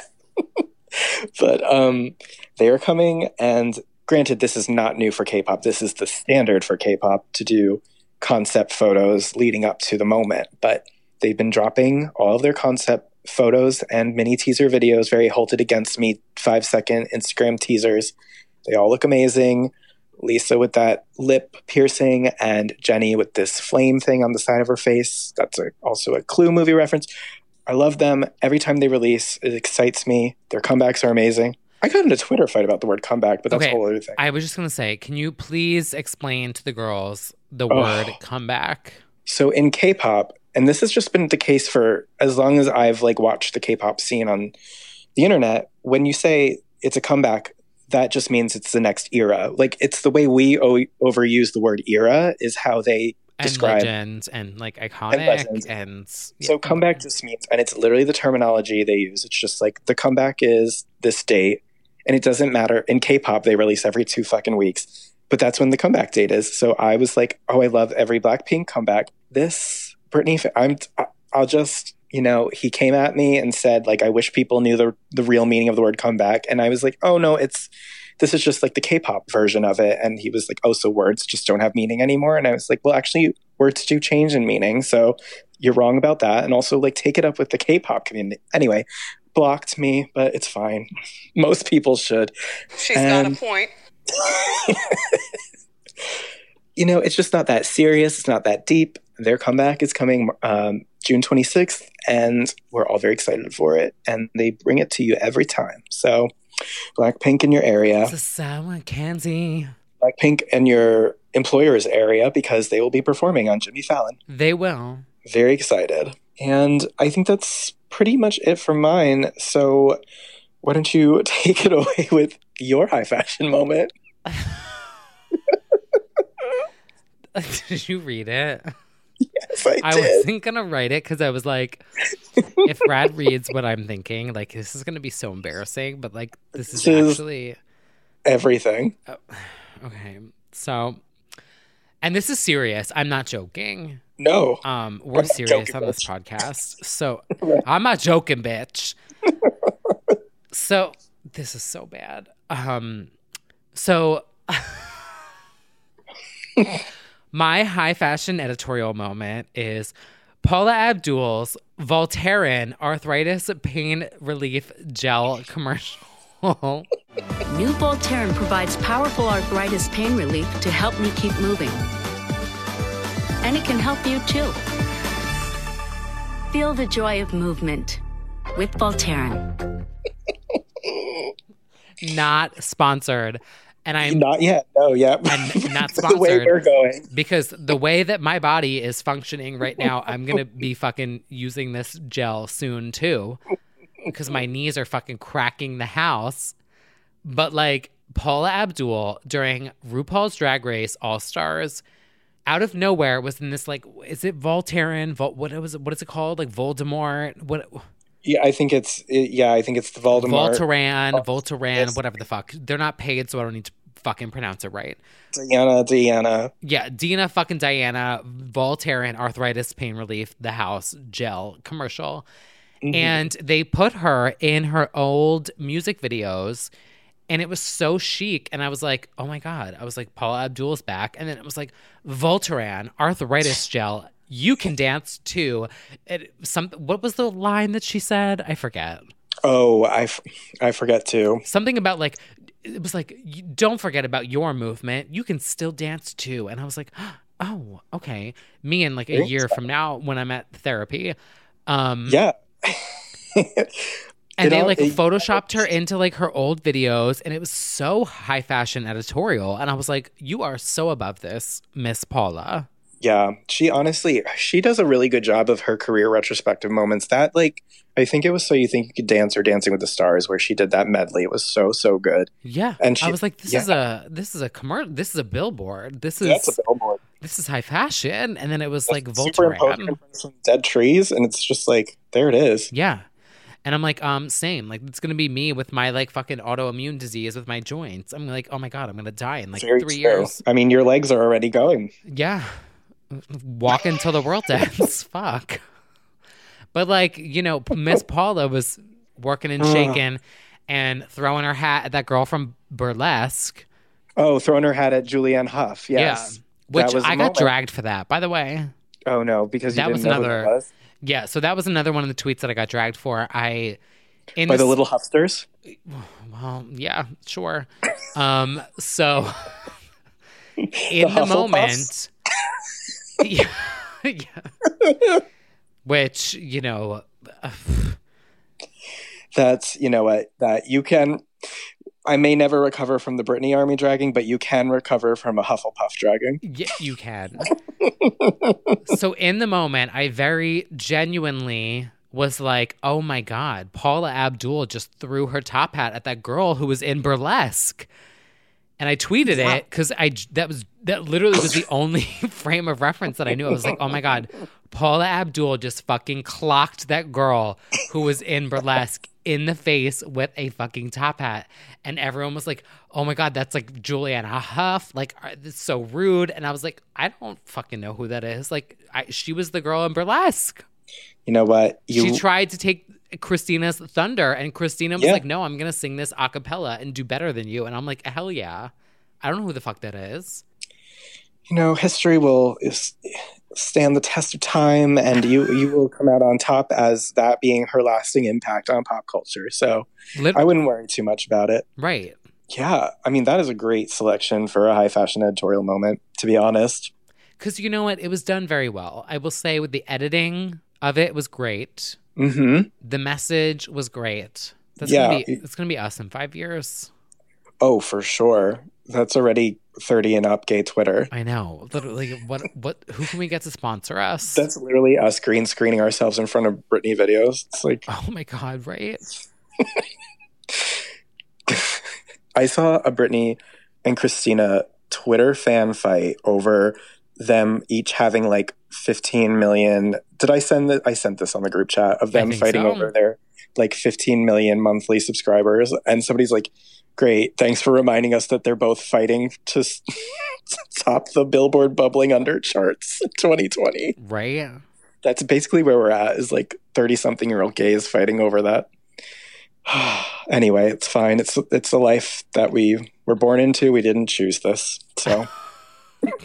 But um, they are coming, and granted, this is not new for K-pop. This is the standard for K-pop to do concept photos leading up to the moment. But they've been dropping all of their concept photos and mini teaser videos, very Hold It Against Me five-second Instagram teasers. They all look amazing. Lisa with that lip piercing, and Jenny with this flame thing on the side of her face. That's a, also a Clue movie reference. I love them. Every time they release, it excites me. Their comebacks are amazing. I got in a Twitter fight about the word comeback, but that's Okay, a whole other thing. I was just going to say, can you please explain to the girls the Oh. word comeback? So in K-pop, and this has just been the case for as long as I've like watched the K-pop scene on the internet, when you say it's a comeback, that just means it's the next era. Like, it's the way we o- overuse the word era is how they And describe. legend and like iconic legends. and, So comeback just means, and it's literally the terminology they use. It's just like the comeback is this date, and it doesn't matter. In K-pop, they release every two fucking weeks, but that's when the comeback date is. So I was like, oh, I love every Blackpink comeback. This Britney, I'm, I'll just, you know, he came at me and said like, I wish people knew the the real meaning of the word comeback, and I was like, oh no, it's. This is just like the K-pop version of it. And he was like, oh, so words just don't have meaning anymore. And I was like, well, actually, words do change in meaning. So you're wrong about that. And also, like, take it up with the K-pop community. Anyway, blocked me, but it's fine. Most people should. She's And- got a point. You know, it's just not that serious. It's not that deep. Their comeback is coming um, June twenty-sixth, and we're all very excited for it. And they bring it to you every time. So Blackpink in your area. It's a sour candy. Blackpink in your employer's area, because they will be performing on Jimmy Fallon. They will. Very excited. And I think that's pretty much it for mine. So why don't you take it away with your high fashion moment? Did you read it? Yes, I I did. wasn't going to write it because I was like, if Brad reads what I'm thinking, like, this is going to be so embarrassing. But, like, this is This is- actually... Everything. Oh, okay. So, and this is serious. I'm not joking. No. Um, we're I'm not serious joking, on this bitch. podcast. So, I'm not joking, bitch. So, this is so bad. Um, so, My high fashion editorial moment is Paula Abdul's Voltaren Arthritis Pain Relief Gel commercial. New Voltaren provides powerful arthritis pain relief to help me keep moving. And it can help you too. Feel the joy of movement with Voltaren. Not sponsored. And I'm not yet. No, yeah. And not sponsored. The way we're going. Because the way that my body is functioning right now, I'm going to be fucking using this gel soon too. Because my knees are fucking cracking the house. But like Paula Abdul during RuPaul's Drag Race All Stars, out of nowhere was in this like, is it Voltaren? Vol- what was it? What is it called? Like Voldemort? What? Yeah, I think it's yeah, I think it's the Voldemort. Voltaren, oh, Voltaren, yes. Whatever the fuck. They're not paid, so I don't need to fucking pronounce it right. Diana, Diana. Yeah, Dina fucking Diana, Voltaren Arthritis Pain Relief, the house gel commercial. Mm-hmm. And they put her in her old music videos, and it was so chic. And I was like, oh my God. I was like, Paula Abdul's back. And then it was like, Voltaren Arthritis Gel. You can dance too. It, some, what was the line that she said? I forget. Oh, I, f- I forget too. Something about like, it was like, don't forget about your movement. You can still dance too. And I was like, oh, okay. Me in like a year from now when I'm at therapy. Um, yeah. And they like it, photoshopped her into like her old videos, and it was so high fashion editorial. And I was like, you are so above this, Miss Paula. Yeah, she honestly, she does a really good job of her career retrospective moments. That like, I think it was So You Think You Could Dance or Dancing with the Stars, where she did that medley. It was so, so good. Yeah. And she, I was like, this yeah. is a, this is a commercial, this is a billboard. This is, That's a billboard. This is high fashion. And then it was That's like Voltaren. Some dead trees. And it's just like, there it is. Yeah. And I'm like, um, same. Like, it's going to be me with my, like, fucking autoimmune disease with my joints. I'm like, oh, my God, I'm going to die in, like, Very three true. years. I mean, your legs are already going. Yeah. Walk until the world ends. Fuck. But, like, you know, Miss Paula was working and shaking and throwing her hat at that girl from Burlesque. Oh, throwing her hat at Julianne Hough. Yes. Yeah. Which I got moment. dragged for that, by the way. Oh, no, because you that didn't was know another, who that was? Yeah, so that was another one of the tweets that I got dragged for. I in By this, the Little Huffsters? Well, yeah, sure. Um, so in the, the moment, yeah, yeah, which, you know, uh, that's, you know what, that you can, I may never recover from the Britney Army dragging, but you can recover from a Hufflepuff dragging. Yeah, you can. So in the moment, I very genuinely was like, oh my God, Paula Abdul just threw her top hat at that girl who was in Burlesque. And I tweeted wow. it because I that was that literally was the only frame of reference that I knew. I was like, oh my God, Paula Abdul just fucking clocked that girl who was in Burlesque in the face with a fucking top hat. And everyone was like, oh my God, that's like Julianne Hough. Like, this is so rude. And I was like, I don't fucking know who that is. Like, I, she was the girl in Burlesque. You know what? You... She tried to take Christina's thunder, and Christina was yeah. like, no, I'm going to sing this a cappella and do better than you. And I'm like, hell yeah. I don't know who the fuck that is. You know, history will is, stand the test of time, and you, you will come out on top as that being her lasting impact on pop culture. So Lit- I wouldn't worry too much about it. Right. Yeah. I mean, that is a great selection for a high fashion editorial moment, to be honest. Because you know what? It was done very well. I will say with the editing of it was great. Mm-hmm. The message was great. That's yeah. gonna be, it's going to be us in five years. Oh, for sure. That's already thirty and up gay Twitter. I know. Literally, what, what, who can we get to sponsor us? That's literally us green screening ourselves in front of Britney videos. It's like, oh my God, right? I saw a Britney and Christina Twitter fan fight over them each having like fifteen million. Did I send that? I sent this on the group chat of them fighting so. over their like fifteen million monthly subscribers. And somebody's like, great, thanks for reminding us that they're both fighting to top the Billboard bubbling under charts twenty twenty. Right. That's basically where we're at, is like thirty-something year old gays fighting over that. Anyway, it's fine. It's it's a life that we were born into. We didn't choose this. So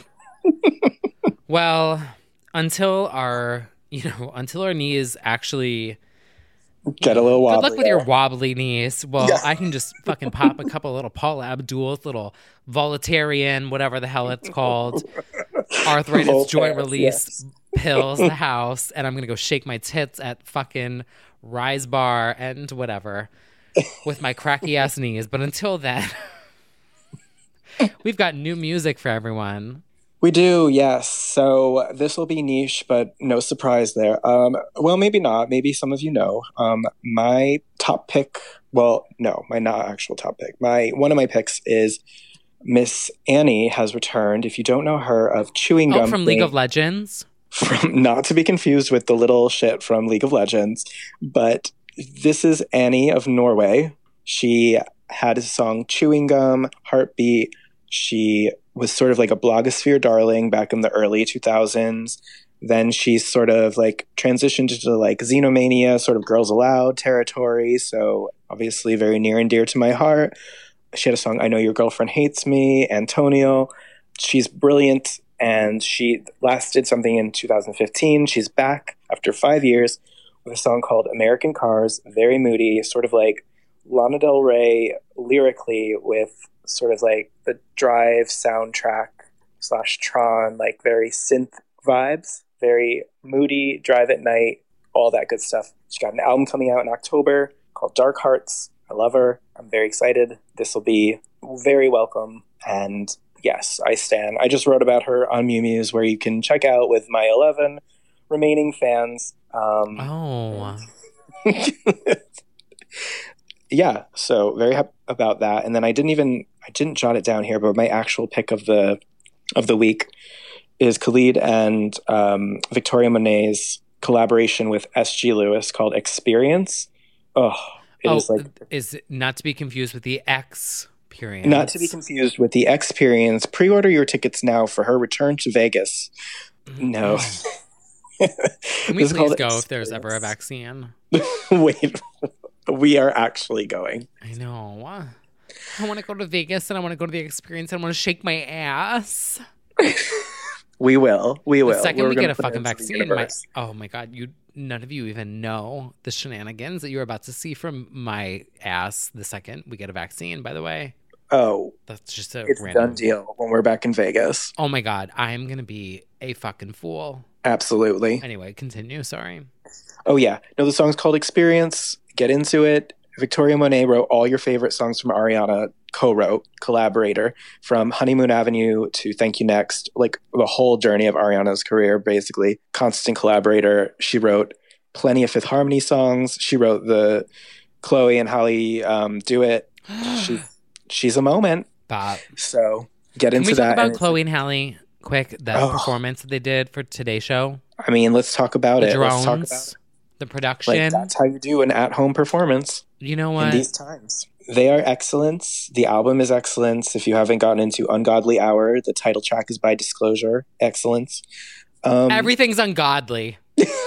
Well, until our, you know, until our knees actually get a little wobbly. Good luck with your wobbly knees. Well, yeah. I can just fucking pop a couple little Paula Abdul's little Voltaren, whatever the hell it's called, arthritis Voltaire, joint release yes. pills, the house, and I'm gonna go shake my tits at fucking Rise Bar and whatever with my cracky ass knees. But until then, we've got new music for everyone. We do, yes. So this will be niche, but no surprise there. Um, well, maybe not. Maybe some of you know. Um, my top pick, well, no, my not actual top pick. My one of my picks is Miss Annie has returned. If you don't know her, of Chewing Gum. Oh, from League of Legends? From, not to be confused with the little shit from League of Legends, but this is Annie of Norway. She had a song Chewing Gum, Heartbeat. She was sort of like a blogosphere darling back in the early two thousands. Then she sort of like transitioned into like Xenomania, sort of Girls Aloud territory. So obviously very near and dear to my heart. She had a song, I Know Your Girlfriend Hates Me, Antonio. She's brilliant. And she last did something in two thousand fifteen. She's back after five years with a song called American Cars. Very moody, sort of like Lana Del Rey lyrically with sort of like the Drive soundtrack slash Tron, like very synth vibes, very moody, Drive at night, all that good stuff. She got an album coming out in October called Dark Hearts. I love her. I'm very excited. This will be very welcome. And yes, I stan. I just wrote about her on Mew Muse, where you can check out with my eleven remaining fans. Um, oh. Yeah, so very happy about that. And then I didn't even I didn't jot it down here, but my actual pick of the of the week is Khalid and um, Victoria Monet's collaboration with S G Lewis called Experience. Oh, it oh, is like is it not to be confused with the Experience. Not to be confused with the Experience. Pre-order your tickets now for her return to Vegas. No. Can we please go Experience. If there's ever a vaccine? Wait. We are actually going. I know. I want to go to Vegas and I want to go to the Experience and I want to shake my ass. We will. We will. The second We're we get a fucking vaccine, my, oh my God, you none of you even know the shenanigans that you're about to see from my ass the second we get a vaccine, by the way. Oh. That's just a it's random... a done deal when we're back in Vegas. Oh my God, I'm going to be a fucking fool. Absolutely. Anyway, continue. Sorry. Oh yeah. No, the song's called Experience. Get into it. Victoria Monet wrote all your favorite songs from Ariana, co-wrote, collaborator, from Honeymoon Avenue to Thank You Next, like the whole journey of Ariana's career, basically. Constant collaborator. She wrote plenty of Fifth Harmony songs. She wrote the Chloe and Halle um, Duet. she, she's a moment. Bob. So get Can into we that. talk about Chloe and Halle quick? That oh. performance that they did for Today's Show? I mean, let's talk about the it. Drones, let's talk about it. The production. Like, that's how you do an at-home performance. You know what? In these times. They are excellence. The album is excellence. If you haven't gotten into Ungodly Hour, the title track is by Disclosure. Excellence. Um, Everything's ungodly.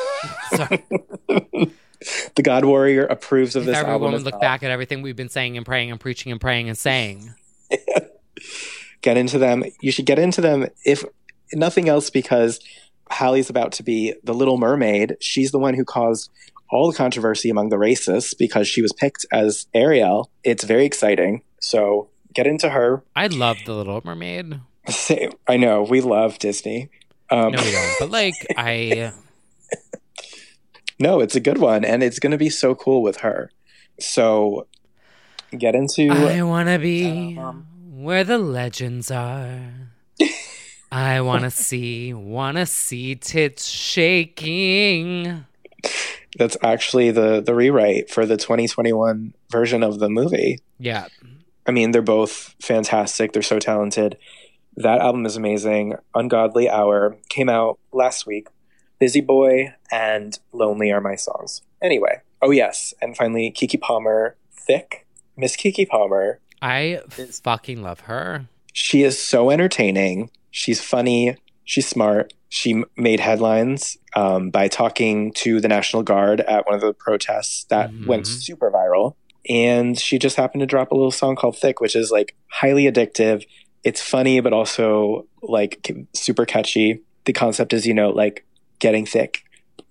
The God Warrior approves of if this everyone album. Everyone would look well. back at everything we've been saying and praying and preaching and praying and saying. Get into them. You should get into them, if nothing else, because Halle's about to be the Little Mermaid. She's the one who caused all the controversy among the racists because she was picked as Ariel. It's very exciting. So get into her. I love the Little Mermaid. Same. I know. We love Disney. Um, no, we don't. But like, I... No, it's a good one. And it's going to be so cool with her. So get into... I want to be um, where the legends are. I want to see, want to see tits shaking. That's actually the, the rewrite for the twenty twenty-one version of the movie. Yeah. I mean, they're both fantastic. They're so talented. That album is amazing. Ungodly Hour came out last week. Busy Boy and Lonely are my songs. Anyway. Oh, yes. And finally, Keke Palmer. Thick. Miss Keke Palmer. I is, fucking love her. She is so entertaining. She's funny. She's smart. She m- made headlines um, by talking to the National Guard at one of the protests that mm-hmm. went super viral. And she just happened to drop a little song called Thick, which is like highly addictive, it's funny, but also like super catchy. The concept is, you know, like getting thick.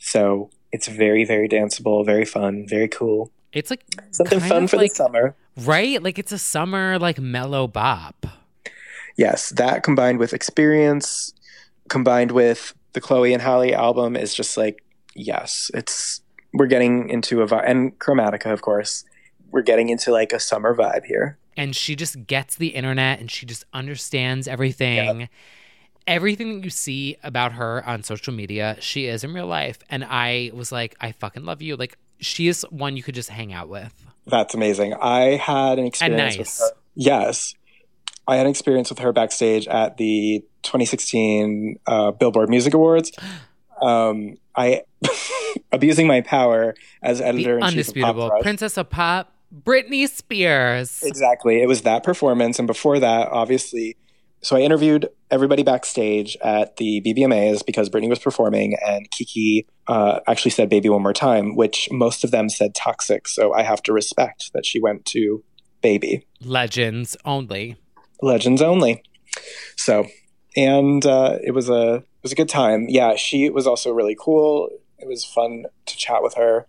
So it's very, very danceable, very fun, very cool. It's like something fun for like, the summer. Right? Like it's a summer, like mellow bop. Yes, that combined with Experience, combined with the Chloe and Halle album is just like, yes, it's, we're getting into a vibe. And Chromatica, of course. We're getting into like a summer vibe here. And she just gets the internet and she just understands everything. Yep. Everything that you see about her on social media, she is in real life. And I was like, I fucking love you. Like, she is one you could just hang out with. That's amazing. I had an experience and nice. with her. Yes. I had an experience with her backstage at the twenty sixteen uh, Billboard Music Awards. Um, I, abusing my power as editor-in-chief of undisputable Pop Princess of Pop, Britney Spears. Exactly. It was that performance. And before that, obviously, so I interviewed everybody backstage at the B B M As because Britney was performing, and Kiki uh, actually said Baby One More Time, which most of them said Toxic. So I have to respect that she went to Baby. Legends only. Legends only. So, and uh, it was a it was a good time. Yeah, she was also really cool. It was fun to chat with her.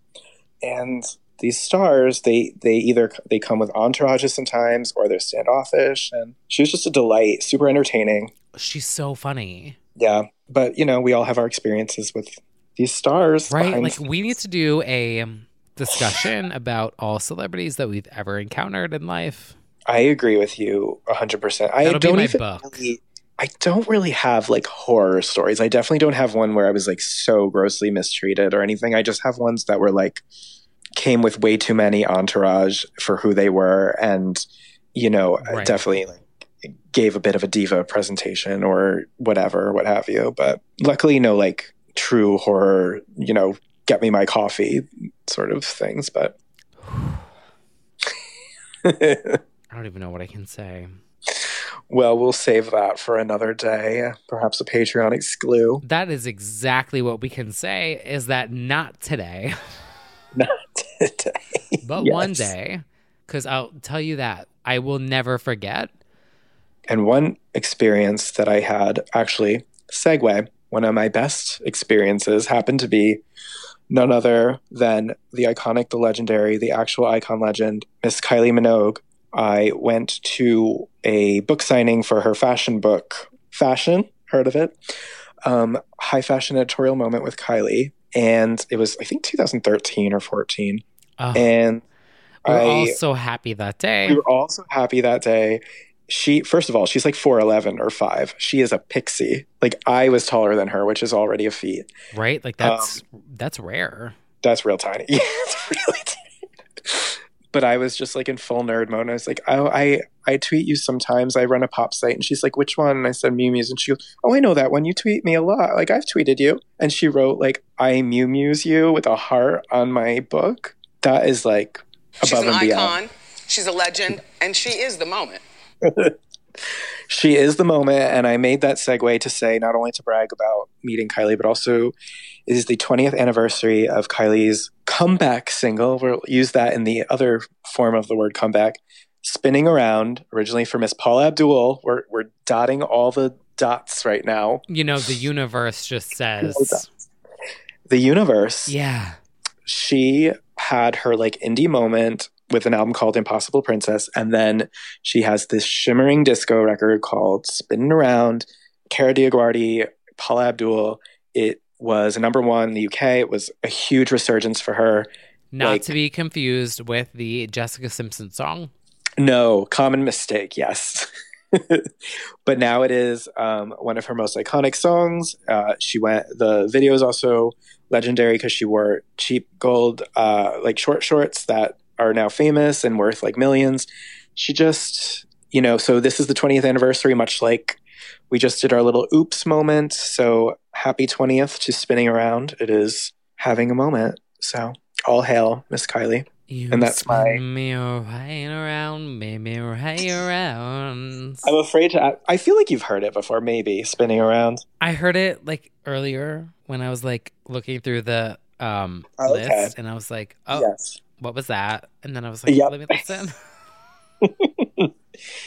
And these stars, they they either they come with entourages sometimes, or they're standoffish. And she was just a delight, super entertaining. She's so funny. Yeah, but you know, we all have our experiences with these stars, right? Like we need to do a discussion about all celebrities that we've ever encountered in life. I agree with you one hundred percent. I That'll don't be my even book. Really, I don't really have like horror stories. I definitely don't have one where I was like so grossly mistreated or anything. I just have ones that were like came with way too many entourage for who they were, and you know, right. definitely like gave a bit of a diva presentation or whatever, what have you. But luckily, no like true horror, you know, get me my coffee sort of things. But I don't even know what I can say. Well, we'll save that for another day. Perhaps a Patreon exclu. That is exactly what we can say, is that not today. Not today. But yes. One day. Because I'll tell you that. I will never forget. And one experience that I had, actually, segue, one of my best experiences happened to be none other than the iconic, the legendary, the actual icon legend, Miss Kylie Minogue. I went to a book signing for her fashion book, Fashion, heard of it? Um, high fashion editorial moment with Kylie. And it was, I think, two thousand thirteen or fourteen. Oh, and we were I, all so happy that day. We were all so happy that day. She, first of all, she's like four eleven or five. She is a pixie. Like, I was taller than her, which is already a feat. Right? Like, that's um, that's rare. That's real tiny. Yeah, it's really tiny. But I was just like in full nerd mode. I was like, oh, I, I tweet you sometimes. I run a pop site. And she's like, which one? And I said, Mew Muse. And she goes, oh, I know that one. You tweet me a lot. Like, I've tweeted you. And she wrote like, I Mew Muse you with a heart on my book. That is like above and beyond. She's an icon. She's a legend. And she is the moment. She is the moment. And I made that segue to say, not only to brag about meeting Kylie, but also it is the twentieth anniversary of Kylie's comeback single. We'll use that in the other form of the word comeback. Spinning Around, originally for Miss Paula Abdul. We're, we're dotting all the dots right now. You know, the universe just says. The universe. Yeah. She had her like indie moment with an album called Impossible Princess. And then she has this shimmering disco record called Spinning Around. Cara Diaguardi, Paula Abdul. It was a number one in the U K. It was a huge resurgence for her. Not like, to be confused with the Jessica Simpson song. No, common mistake, yes. But now it is um, one of her most iconic songs. Uh, she went. The video is also legendary because she wore cheap gold, uh, like short shorts that are now famous and worth like millions. She just, you know, so this is the twentieth anniversary, much like we just did our little oops moment. So happy twentieth to Spinning Around. It is having a moment. So all hail Miss Kylie. You and that's my. Me right around, me me right around. I'm afraid to. I feel like you've heard it before. Maybe Spinning Around. I heard it like earlier when I was like looking through the um oh, list, okay. and I was like, oh, yes. What was that? And then I was like, yep. let me listen.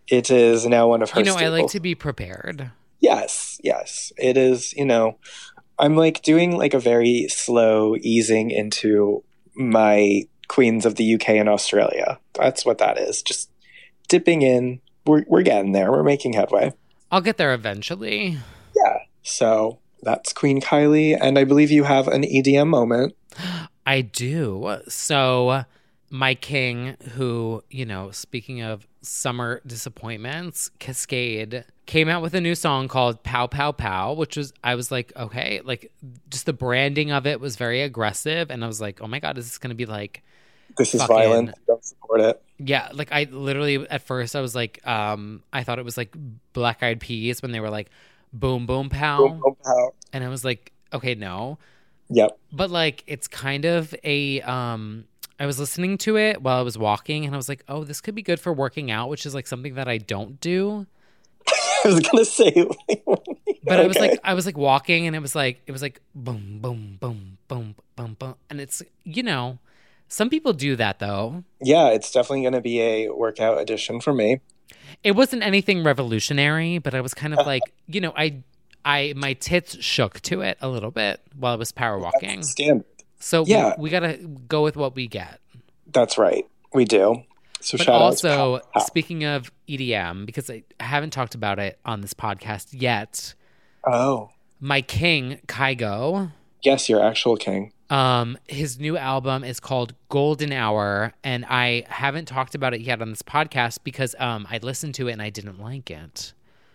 It is now one of her You know, staples. I like to be prepared. Yes, yes. It is, you know, I'm like doing like a very slow easing into my queens of the U K and Australia. That's what that is. Just dipping in. We're we're getting there. We're making headway. I'll get there eventually. Yeah. So that's Queen Kylie. And I believe you have an E D M moment. I do. So my king, who, you know, speaking of summer disappointments, Cascade came out with a new song called Pow Pow Pow, which was, I was like, okay, like just the branding of it was very aggressive. And I was like, oh my God, is this going to be like, this is fucking violent. Don't support it. Yeah. Like I literally, at first I was like, um, I thought it was like Black Eyed Peas when they were like, boom, boom, pow. Boom, boom, pow. And I was like, okay, no. Yep. But like, it's kind of a, um, I was listening to it while I was walking and I was like, oh, this could be good for working out, which is like something that I don't do. I was going to say. But okay. I was like, I was like walking and it was like, it was like boom, boom, boom, boom, boom, boom. And it's, you know, some people do that though. Yeah, it's definitely going to be a workout edition for me. It wasn't anything revolutionary, but I was kind of like, you know, I, I, my tits shook to it a little bit while I was power walking. That's standard. So yeah. we, we got to go with what we get. That's right. We do. So but shout also, out to speaking of E D M, because I haven't talked about it on this podcast yet. Oh. My king, Kygo. Yes, your actual king. Um, his new album is called Golden Hour, and I haven't talked about it yet on this podcast because um, I listened to it and I didn't like it.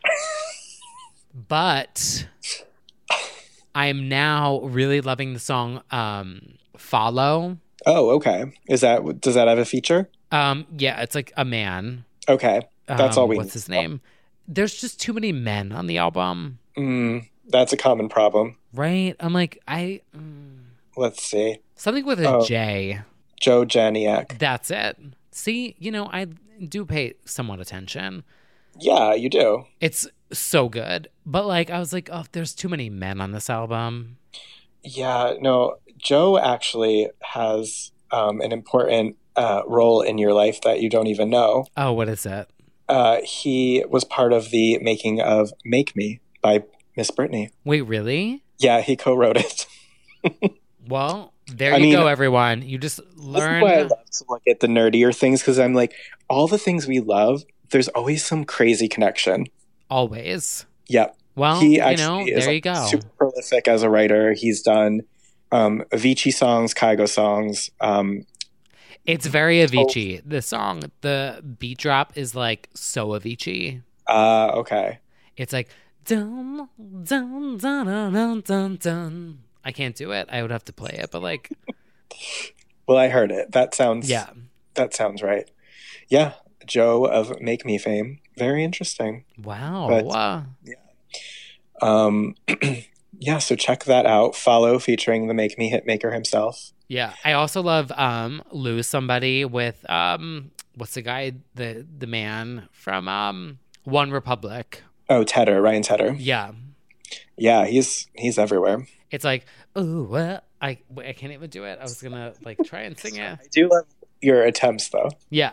But I am now really loving the song um, Follow. Oh, okay. Is that, does that have a feature? Um, yeah, it's like a man. Okay. That's um, all we What's his name? There's just too many men on the album. Mm, that's a common problem. Right? I'm like, I... Mm, Let's see. something with a oh, J. Joe Janiak. That's it. See, you know, I do pay somewhat attention. Yeah, you do. It's so good. But, like, I was like, oh, there's too many men on this album. Yeah, no, Joe actually has um, an important uh, role in your life that you don't even know. Oh, what is it? Uh, he was part of the making of Make Me by Miss Britney. Wait, really? Yeah, he co-wrote it. Well, there I you mean, go, everyone. You just learned. That's why I love to look at the nerdier things, because I'm like, all the things we love, there's always some crazy connection. Always. Yep. Well, he you actually know, is there you like go. super prolific as a writer. He's done um, Avicii songs, Kygo songs. Um, it's very Avicii. The song, the beat drop is like so Avicii. Uh, okay. It's like dun dun dun dun dun dun dun. I can't do it. I would have to play it, but like. Well, I heard it. That sounds. Yeah. That sounds right. Yeah, Joe of Make Me fame. Very interesting. Wow. But, wow. Yeah. Um. Yeah. So check that out. Follow featuring the Make Me hitmaker himself. Yeah. I also love um Lose Somebody with um what's the guy the the man from um One Republic. Oh, Tedder, Ryan Tedder. Yeah. Yeah, he's he's everywhere. It's like, ooh, what? I I can't even do it. I was gonna like try and sing it. I do love your attempts, though. Yeah.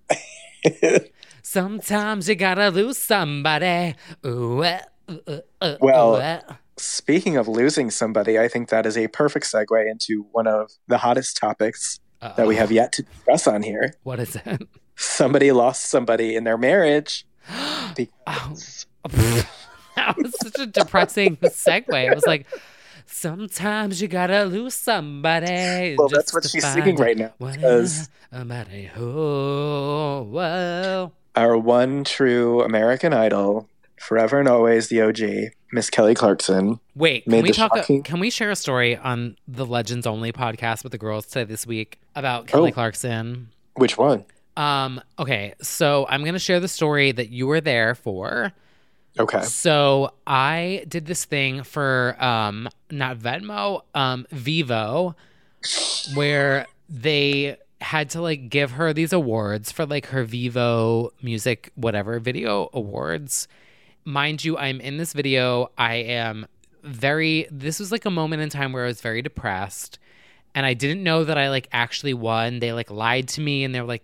Sometimes you gotta lose somebody. Ooh, uh, uh, uh, well, uh. Speaking of losing somebody, I think that is a perfect segue into one of the hottest topics Uh-oh. that we have yet to discuss on here. What is it? Somebody lost somebody in their marriage. Because... Oh. That was such a depressing segue. It was like, sometimes you gotta lose somebody. Well, that's what she's singing right now. Because somebody, oh, whoa. Our one true American Idol, forever and always the O G, Miss Kelly Clarkson. Wait, can we talk? Shocking... Can we share a story on the Legends Only podcast with the girls today this week about Kelly oh. Clarkson? Which one? Um. Okay, so I'm gonna share the story that you were there for. Okay. So I did this thing for um not Venmo, um Vivo, where they had to like give her these awards for like her Vivo Music whatever video awards. Mind you, I'm in this video. I am very this was like a moment in time where I was very depressed and I didn't know that I like actually won. They like lied to me and they were like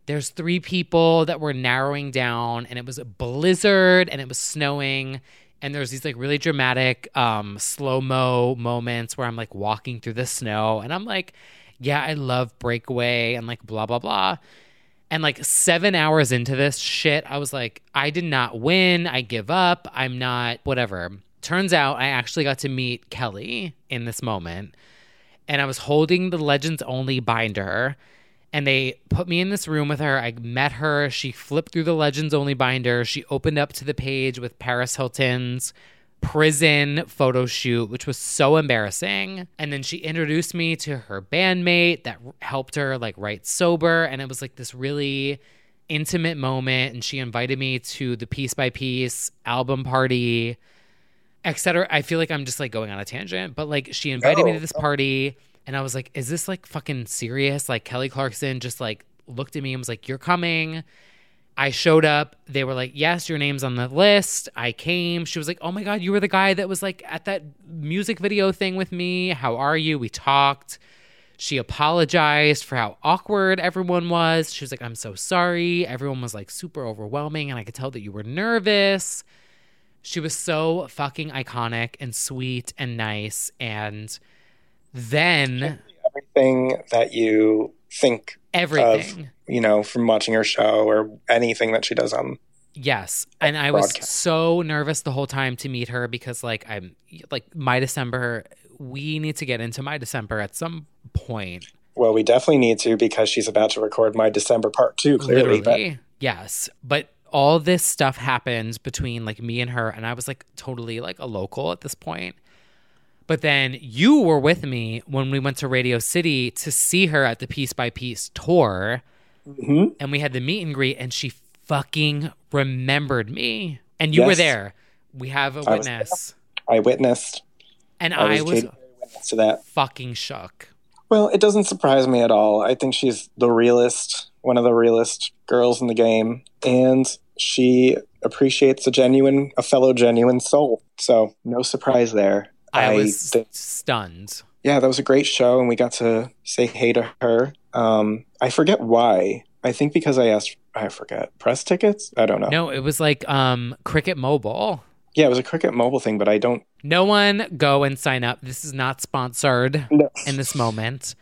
there's three people that were narrowing down, and it was a blizzard, and it was snowing, and there's these like really dramatic um, slow-mo moments where I'm like walking through the snow, and I'm like, yeah, I love Breakaway, and like blah, blah, blah. And like seven hours into this shit, I was like, I did not win. I give up. I'm not, whatever. Turns out I actually got to meet Kelly in this moment. And I was holding the Legends Only binder. And they put me in this room with her. I met her. She flipped through the Legends Only binder. She opened up to the page with Paris Hilton's prison photo shoot, which was so embarrassing. And then she introduced me to her bandmate that helped her like write Sober. And it was like this really intimate moment. And she invited me to the Piece by Piece album party, et cetera. I feel like I'm just like going on a tangent, but like she invited oh. me to this party, and I was like, is this like fucking serious? Like Kelly Clarkson just like looked at me and was like, you're coming. I showed up. They were like, yes, your name's on the list. I came. She was like, oh my God, you were the guy that was like at that music video thing with me. How are you? We talked. She apologized for how awkward everyone was. She was like, I'm so sorry. Everyone was like super overwhelming, and I could tell that you were nervous. She was so fucking iconic and sweet and nice. And then everything that you think everything, of, you know, from watching her show or anything that she does on. Yes. And I was so nervous the whole time to meet her because like I'm like My December, we need to get into My December at some point. Well, we definitely need to, because she's about to record My December part two, clearly. Literally. But... Yes. But all this stuff happened between like me and her, and I was like totally like a local at this point. But then you were with me when we went to Radio City to see her at the Piece by Piece tour. Mm-hmm. And we had the meet and greet, and she fucking remembered me. And you yes. were there. We have a witness. I, I witnessed. And I I was, was witness to that. Fucking shook. Well, it doesn't surprise me at all. I think she's the realest, one of the realest girls in the game. And she appreciates a genuine, a fellow genuine soul. So no surprise there. I, I was think, stunned. Yeah, that was a great show, and we got to say hey to her. Um, I forget why. I think because I asked, I forget, press tickets? I don't know. No, it was like um, Cricket Mobile. Yeah, it was a Cricket Mobile thing, but I don't... No one go and sign up. This is not sponsored no. in this moment.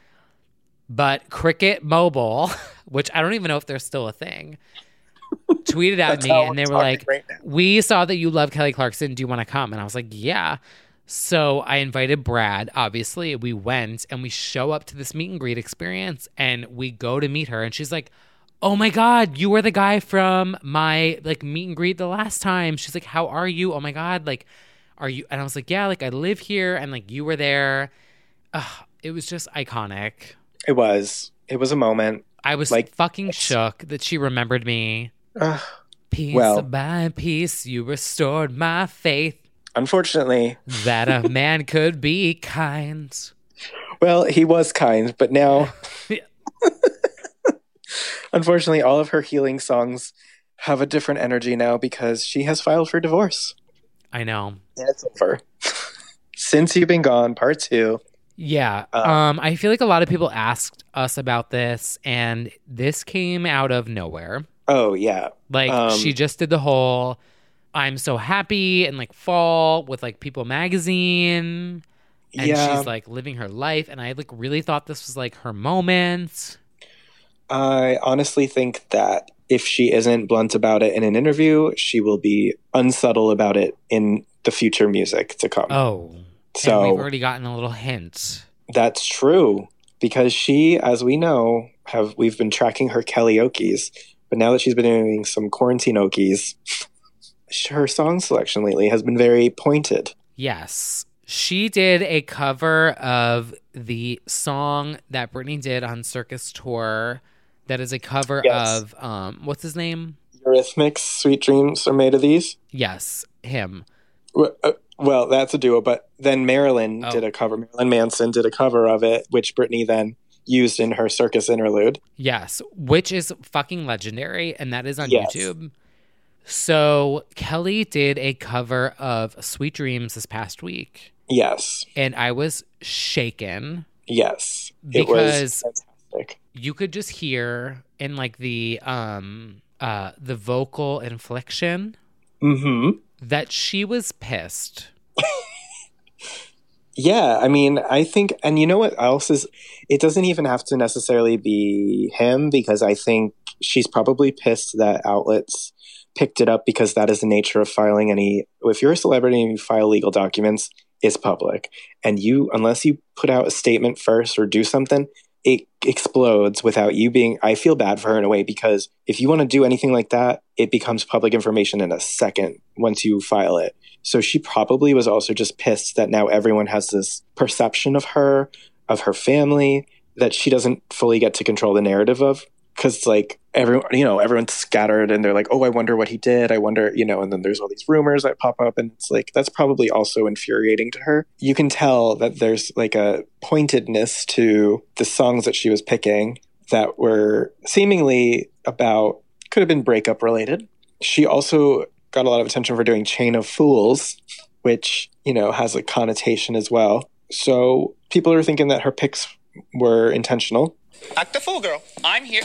But Cricket Mobile, which I don't even know if they're still a thing, tweeted at me, and they were like, right we saw that you love Kelly Clarkson. Do you want to come? And I was like, yeah. So I invited Brad, obviously. We went, and we show up to this meet and greet experience, and we go to meet her, and she's like, oh my God, you were the guy from my like meet and greet the last time. She's like, how are you? Oh my God, like, are you? And I was like, yeah, like I live here, and like you were there. Ugh, it was just iconic. It was. It was a moment. I was like fucking shook that she remembered me. Uh, piece well, by piece, you restored my faith. Unfortunately, that a man could be kind. Well, he was kind, but now, unfortunately, all of her healing songs have a different energy now because she has filed for divorce. I know. And it's over. Since You've Been Gone, part two. Yeah. Um, um, I feel like a lot of people asked us about this, and this came out of nowhere. Oh, yeah. Like, um, she just did the whole... I'm so happy and like fall with like People magazine, and yeah. she's like living her life, and I like really thought this was like her moment. I honestly think that if she isn't blunt about it in an interview, she will be unsubtle about it in the future music to come. Oh, so and we've already gotten a little hint. That's true, because she, as we know, have we've been tracking her Kellyokies, but now that she's been doing some quarantine-okies, her song selection lately has been very pointed. Yes. She did a cover of the song that Britney did on Circus Tour that is a cover yes. of, um, what's his name? Eurythmics, Sweet Dreams Are Made of These? Yes, him. Well, uh, well that's a duo, but then Marilyn oh. did a cover. Marilyn Manson did a cover of it, which Britney then used in her Circus interlude. Yes, which is fucking legendary, and that is on yes. YouTube. So Kelly did a cover of Sweet Dreams this past week. Yes. And I was shaken. Yes. Because it was fantastic. You could just hear in like the um uh the vocal inflection mm-hmm. that she was pissed. Yeah, I mean, I think, and you know what else is, it doesn't even have to necessarily be him, because I think she's probably pissed that outlets picked it up, because that is the nature of filing any, if you're a celebrity and you file legal documents, it's public. And you, unless you put out a statement first or do something, it explodes without you being, I feel bad for her in a way, because if you want to do anything like that, it becomes public information in a second once you file it. So she probably was also just pissed that now everyone has this perception of her, of her family, that she doesn't fully get to control the narrative of. Because, like, everyone, you know, everyone's scattered and they're like, oh, I wonder what he did. I wonder, you know, and then there's all these rumors that pop up. And it's like, that's probably also infuriating to her. You can tell that there's like a pointedness to the songs that she was picking that were seemingly about, could have been breakup related. She also got a lot of attention for doing Chain of Fools, which, you know, has a connotation as well. So people are thinking that her picks were intentional. Act the fool, girl. I'm here.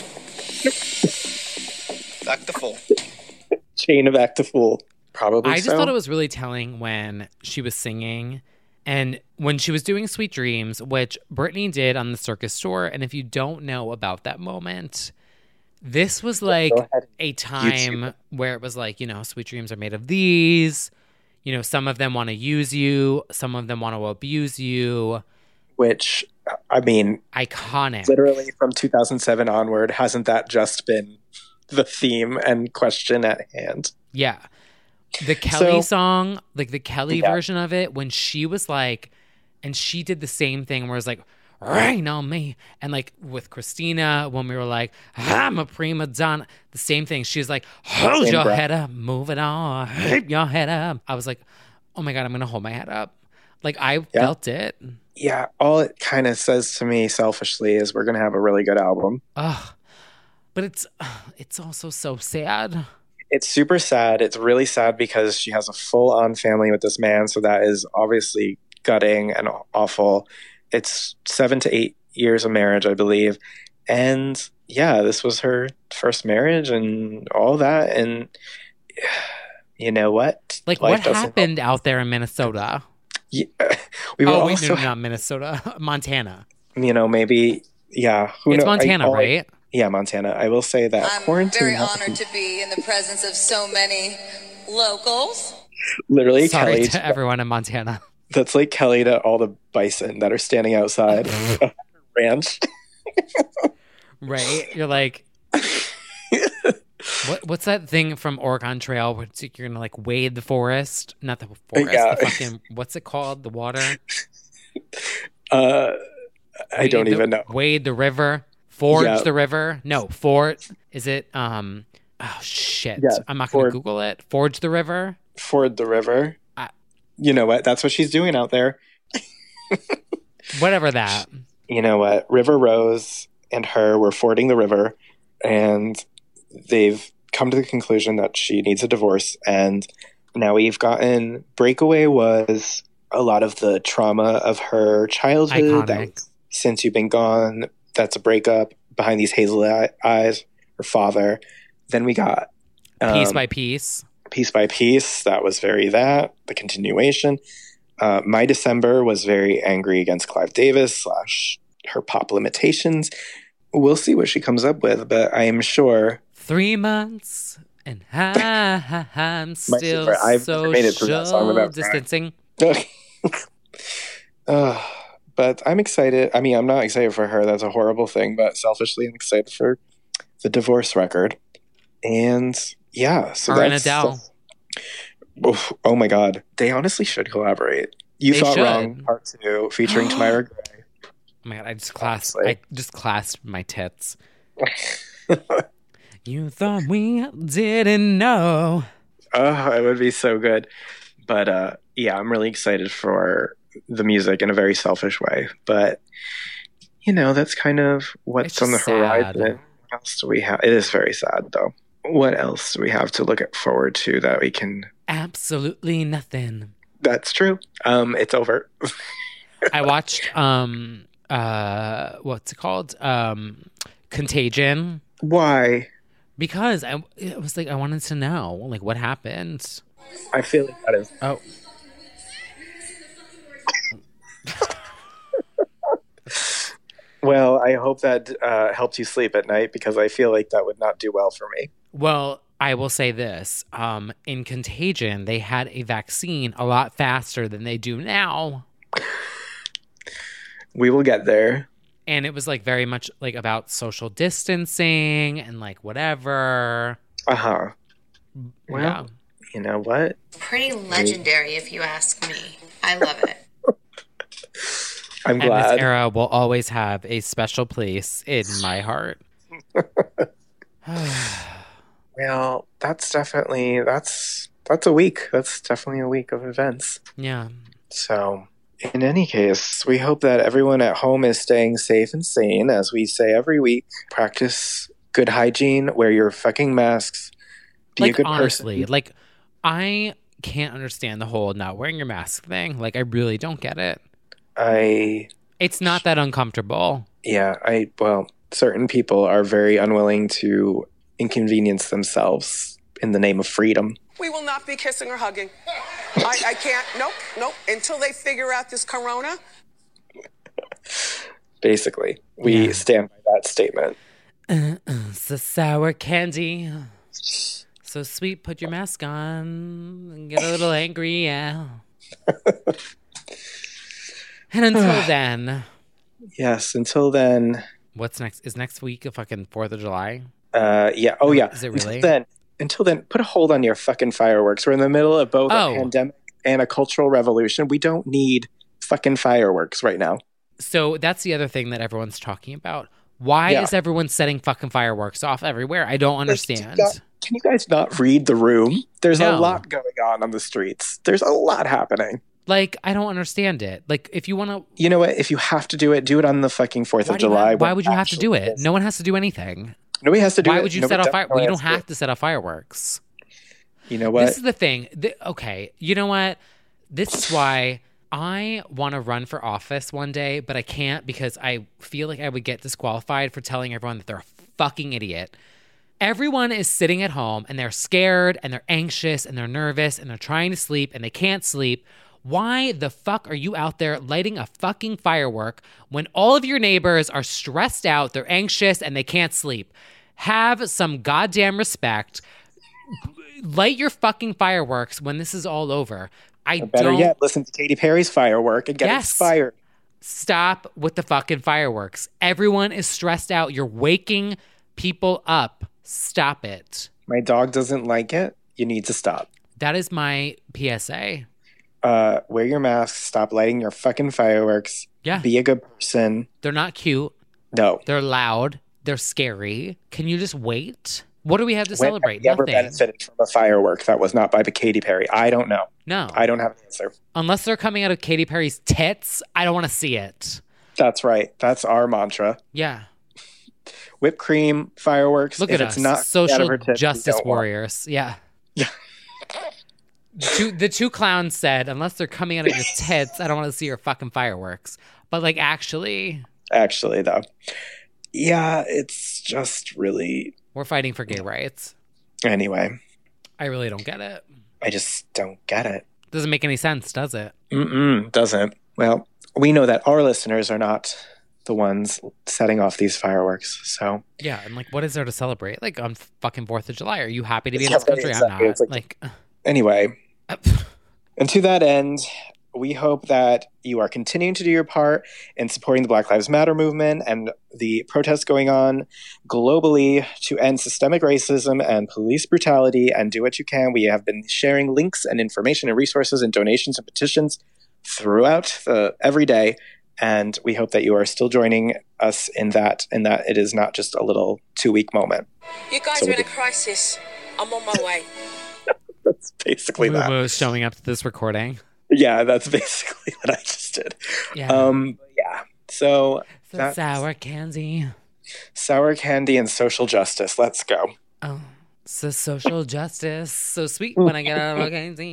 Act the fool. Chain of Act the Fool. Probably I just so. thought it was really telling when she was singing and when she was doing Sweet Dreams, which Britney did on the Circus tour. And if you don't know about that moment, this was like a time YouTube. Where it was like, you know, sweet dreams are made of these. You know, some of them want to use you. Some of them want to abuse you. Which, I mean, iconic. Literally from two thousand seven onward, hasn't that just been the theme and question at hand? Yeah. The Kelly So- song, like the Kelly Yeah. version of it, when she was like, and she did the same thing where it was like, rain on me. And like with Christina, when we were like, I'm a prima donna, the same thing. She was like, hold Same your breath. head up, move it on, keep your head up. I was like, oh my God, I'm going to hold my head up. Like I felt it. Yeah, all it kind of says to me selfishly is we're going to have a really good album. Ugh. But it's it's also so sad. It's super sad. It's really sad because she has a full-on family with this man, so that is obviously gutting and awful. It's seven to eight years of marriage, I believe. And yeah, this was her first marriage and all that. And you know what? Like Life what doesn't happened out there in Minnesota? Yeah, we were oh, wait, also, no, not Minnesota. Montana. you know, maybe, yeah. Who It's know- I- Montana, all I- right? Yeah, Montana. I will say that I'm quarantine very has- honored to be in the presence of so many locals. literally Sorry Kelly. to everyone in Montana. That's like Kelly to all the bison that are standing outside her ranch. Right? You're like, what? What's that thing from Oregon Trail where it's, you're gonna like wade the forest? Not the forest. Yeah. The fucking what's it called? The water. Uh, I Wade don't the- even know. Wade the river. Forge Yeah. the river. No, fort. Is it? Um. Oh shit! Yeah, I'm not gonna Ford- Google it. Forge the river. Ford the river. I- You know what? That's what she's doing out there. Whatever that. You know what? River Rose and her were fording the river, and they've come to the conclusion that she needs a divorce. And now we've gotten Breakaway was a lot of the trauma of her childhood. That Iconic. was Since You've Been Gone, that's a breakup. Behind These Hazel Eye- Eyes, her father. Then we got um, Piece by piece. Piece by Piece. That was very that. The continuation. Uh, My December was very angry against Clive Davis slash her pop limitations. We'll see what she comes up with, but I am sure. Three months and I, I'm still secret- I've never made it through that song social without crying. distancing. uh, but I'm excited. I mean, I'm not excited for her. That's a horrible thing. But selfishly, I'm excited for the divorce record. And yeah, so Her and that's, Adele. Oof, oh my God. They honestly should collaborate. You They Thought should. Wrong, part two, featuring Tamira Gray. Oh my God! I just clasped. Honestly. I just clasped my tits. You thought we didn't know. Oh, it would be so good. But uh, yeah, I'm really excited for the music in a very selfish way. But, you know, that's kind of what's It's on the just sad. horizon. What else do we have? It is very sad, though. What else do we have to look at forward to that we can... Absolutely nothing. That's true. Um, it's over. I watched um uh, what's it called? Um, Contagion. Why? Because I, it was like, I wanted to know, like, what happened? I feel like that is. Oh. Well, I hope that uh, helped you sleep at night because I feel like that would not do well for me. Well, I will say this. Um, in Contagion, they had a vaccine a lot faster than they do now. We will get there. And it was like very much like about social distancing and like whatever. Uh-huh. Well, yeah. You know what? Pretty legendary, if you ask me. I love it. I'm and glad. this era will always have a special place in my heart. Well, that's definitely that's that's a week. That's definitely a week of events. Yeah. So, in any case, we hope that everyone at home is staying safe and sane. As we say every week, practice good hygiene, wear your fucking masks, be like, a good honestly, person. Like, I can't understand the whole not wearing your mask thing. Like, I really don't get it. I. It's not that uncomfortable. Yeah, I. Well, certain people are very unwilling to inconvenience themselves in the name of freedom. We will not be kissing or hugging. I, I can't. Nope, nope. Until they figure out this corona. Basically, we Yeah. stand by that statement. Uh, uh, so sour candy. So sweet, put your mask on and get a little angry, yeah. And until then. Yes, until then. What's next? Is next week a fucking fourth of July? Uh, yeah. Oh, yeah. Is it really? Until then, until then, put a hold on your fucking fireworks. We're in the middle of both Oh. a pandemic and a cultural revolution. We don't need fucking fireworks right now. So that's the other thing that everyone's talking about. Why Yeah. is everyone setting fucking fireworks off everywhere? I don't understand. Can you guys not read the room? There's No. a lot going on on the streets. There's a lot happening. Like, I don't understand it. Like, if you want to... You know what? If you have to do it, do it on the fucking fourth Why, of do you July. have- why when would you have to do actually it? is. No one has to do anything. Nobody has to do Why it. would you Nobody set off fire? definitely You has don't to. have to set off fireworks. You know what? This is the thing. Th- okay, you know what? This is why I want to run for office one day, but I can't because I feel like I would get disqualified for telling everyone that they're a fucking idiot. Everyone is sitting at home and they're scared and they're anxious and they're nervous and they're trying to sleep and they can't sleep. Why the fuck are you out there lighting a fucking firework when all of your neighbors are stressed out, they're anxious, and they can't sleep? Have some goddamn respect. Light your fucking fireworks when this is all over. I Or better don't... yet, listen to Katy Perry's firework and get Yes. inspired. Stop with the fucking fireworks. Everyone is stressed out. You're waking people up. Stop it. My dog doesn't like it. You need to stop. That is my P S A. Uh, wear your mask. Stop lighting your fucking fireworks. Yeah. Be a good person. They're not cute. No. They're loud. They're scary. Can you just wait? What do we have to When celebrate? have you ever Nothing. benefited from a firework that was not by Katy Perry? I don't know. No. I don't have an answer. Unless they're coming out of Katy Perry's tits, I don't want to see it. That's right. That's our mantra. Yeah. Whipped cream, fireworks. Look if at it's us. not out of Social her tits, we justice don't want- warriors. Yeah. Yeah. The two, the two clowns said, unless they're coming out of your tits, I don't want to see your fucking fireworks. But, like, actually, Actually, though. Yeah, it's just really. we're fighting for gay rights. Anyway, I really don't get it. I just don't get it. Doesn't make any sense, does it? Mm-mm, doesn't. Well, we know that our listeners are not the ones setting off these fireworks, so. Yeah, and, like, what is there to celebrate? Like, on fucking fourth of July, are you happy to be in Yeah, this country? exactly. I'm It's not. like- Like, Anyway, and to that end, we hope that you are continuing to do your part in supporting the Black Lives Matter movement and the protests going on globally to end systemic racism and police brutality, and do what you can. We have been sharing links and information and resources and donations and petitions throughout the every day, and we hope that you are still joining us in that, and that it is not just a little two-week moment. You guys So are in a we- crisis. I'm on my way. That's basically that. Moo showing up to this recording. Yeah, that's basically what I just did. Yeah. Um, yeah. So, So that's sour candy. sour candy and social justice. Let's go. Oh, so social justice. So sweet when I get out of candy.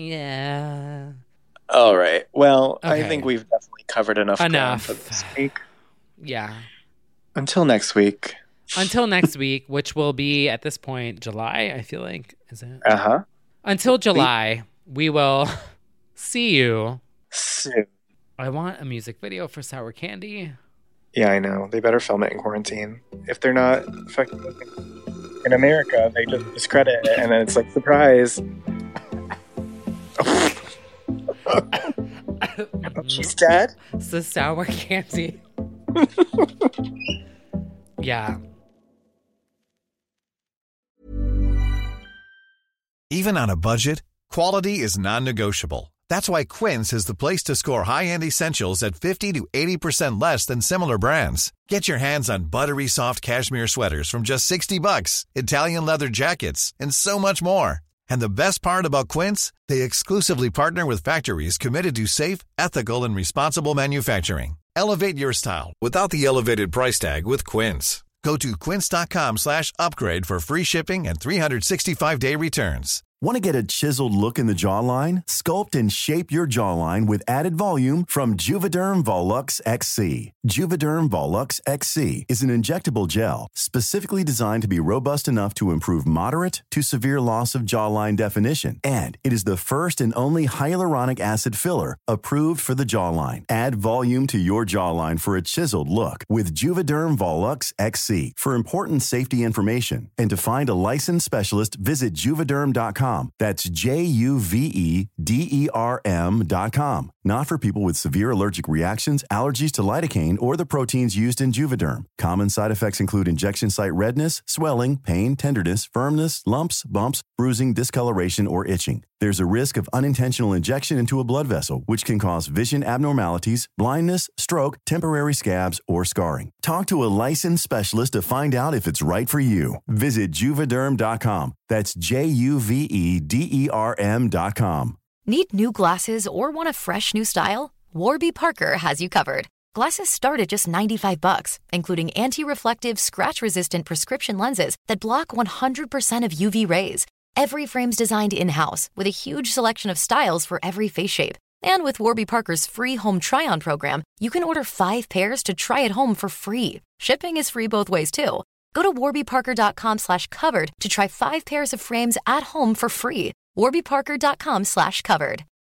Yeah. All right. Well, I Okay. think we've definitely covered enough, ground Enough. for this week. Yeah. Until next week. Until next week, which will be at this point July, I feel like. Is it? Uh-huh. Until July, we will see you soon. I want a music video for Sour Candy. Yeah, I know. They better film it in quarantine. If they're not fucking in America, they just discredit it, and then it's like, surprise. She's dead? It's the Sour Candy. Yeah. Even on a budget, quality is non-negotiable. That's why Quince is the place to score high-end essentials at fifty to eighty percent less than similar brands. Get your hands on buttery soft cashmere sweaters from just sixty bucks, Italian leather jackets, and so much more. And the best part about Quince, they exclusively partner with factories committed to safe, ethical, and responsible manufacturing. Elevate your style without the elevated price tag with Quince. Go to quince.com slash upgrade for free shipping and three sixty-five day returns. Want to get a chiseled look in the jawline? Sculpt and shape your jawline with added volume from Juvederm Volux X C. Juvederm Volux X C is an injectable gel specifically designed to be robust enough to improve moderate to severe loss of jawline definition. And it is the first and only hyaluronic acid filler approved for the jawline. Add volume to your jawline for a chiseled look with Juvederm Volux X C. For important safety information and to find a licensed specialist, visit juvederm dot com. That's J U V E D E R M dot com. Not for people with severe allergic reactions, allergies to lidocaine, or the proteins used in Juvederm. Common side effects include injection site redness, swelling, pain, tenderness, firmness, lumps, bumps, bruising, discoloration, or itching. There's a risk of unintentional injection into a blood vessel, which can cause vision abnormalities, blindness, stroke, temporary scabs, or scarring. Talk to a licensed specialist to find out if it's right for you. Visit juvederm dot com. That's J U V E D E R M dot com. Need new glasses or want a fresh new style? Warby Parker has you covered. Glasses start at just ninety-five bucks, including anti-reflective, scratch-resistant prescription lenses that block one hundred percent of U V rays. Every frame's designed in-house with a huge selection of styles for every face shape. And with Warby Parker's free home try-on program, you can order five pairs to try at home for free. Shipping is free both ways, too. Go to warby parker dot com slash covered to try five pairs of frames at home for free. warby parker dot com slash covered.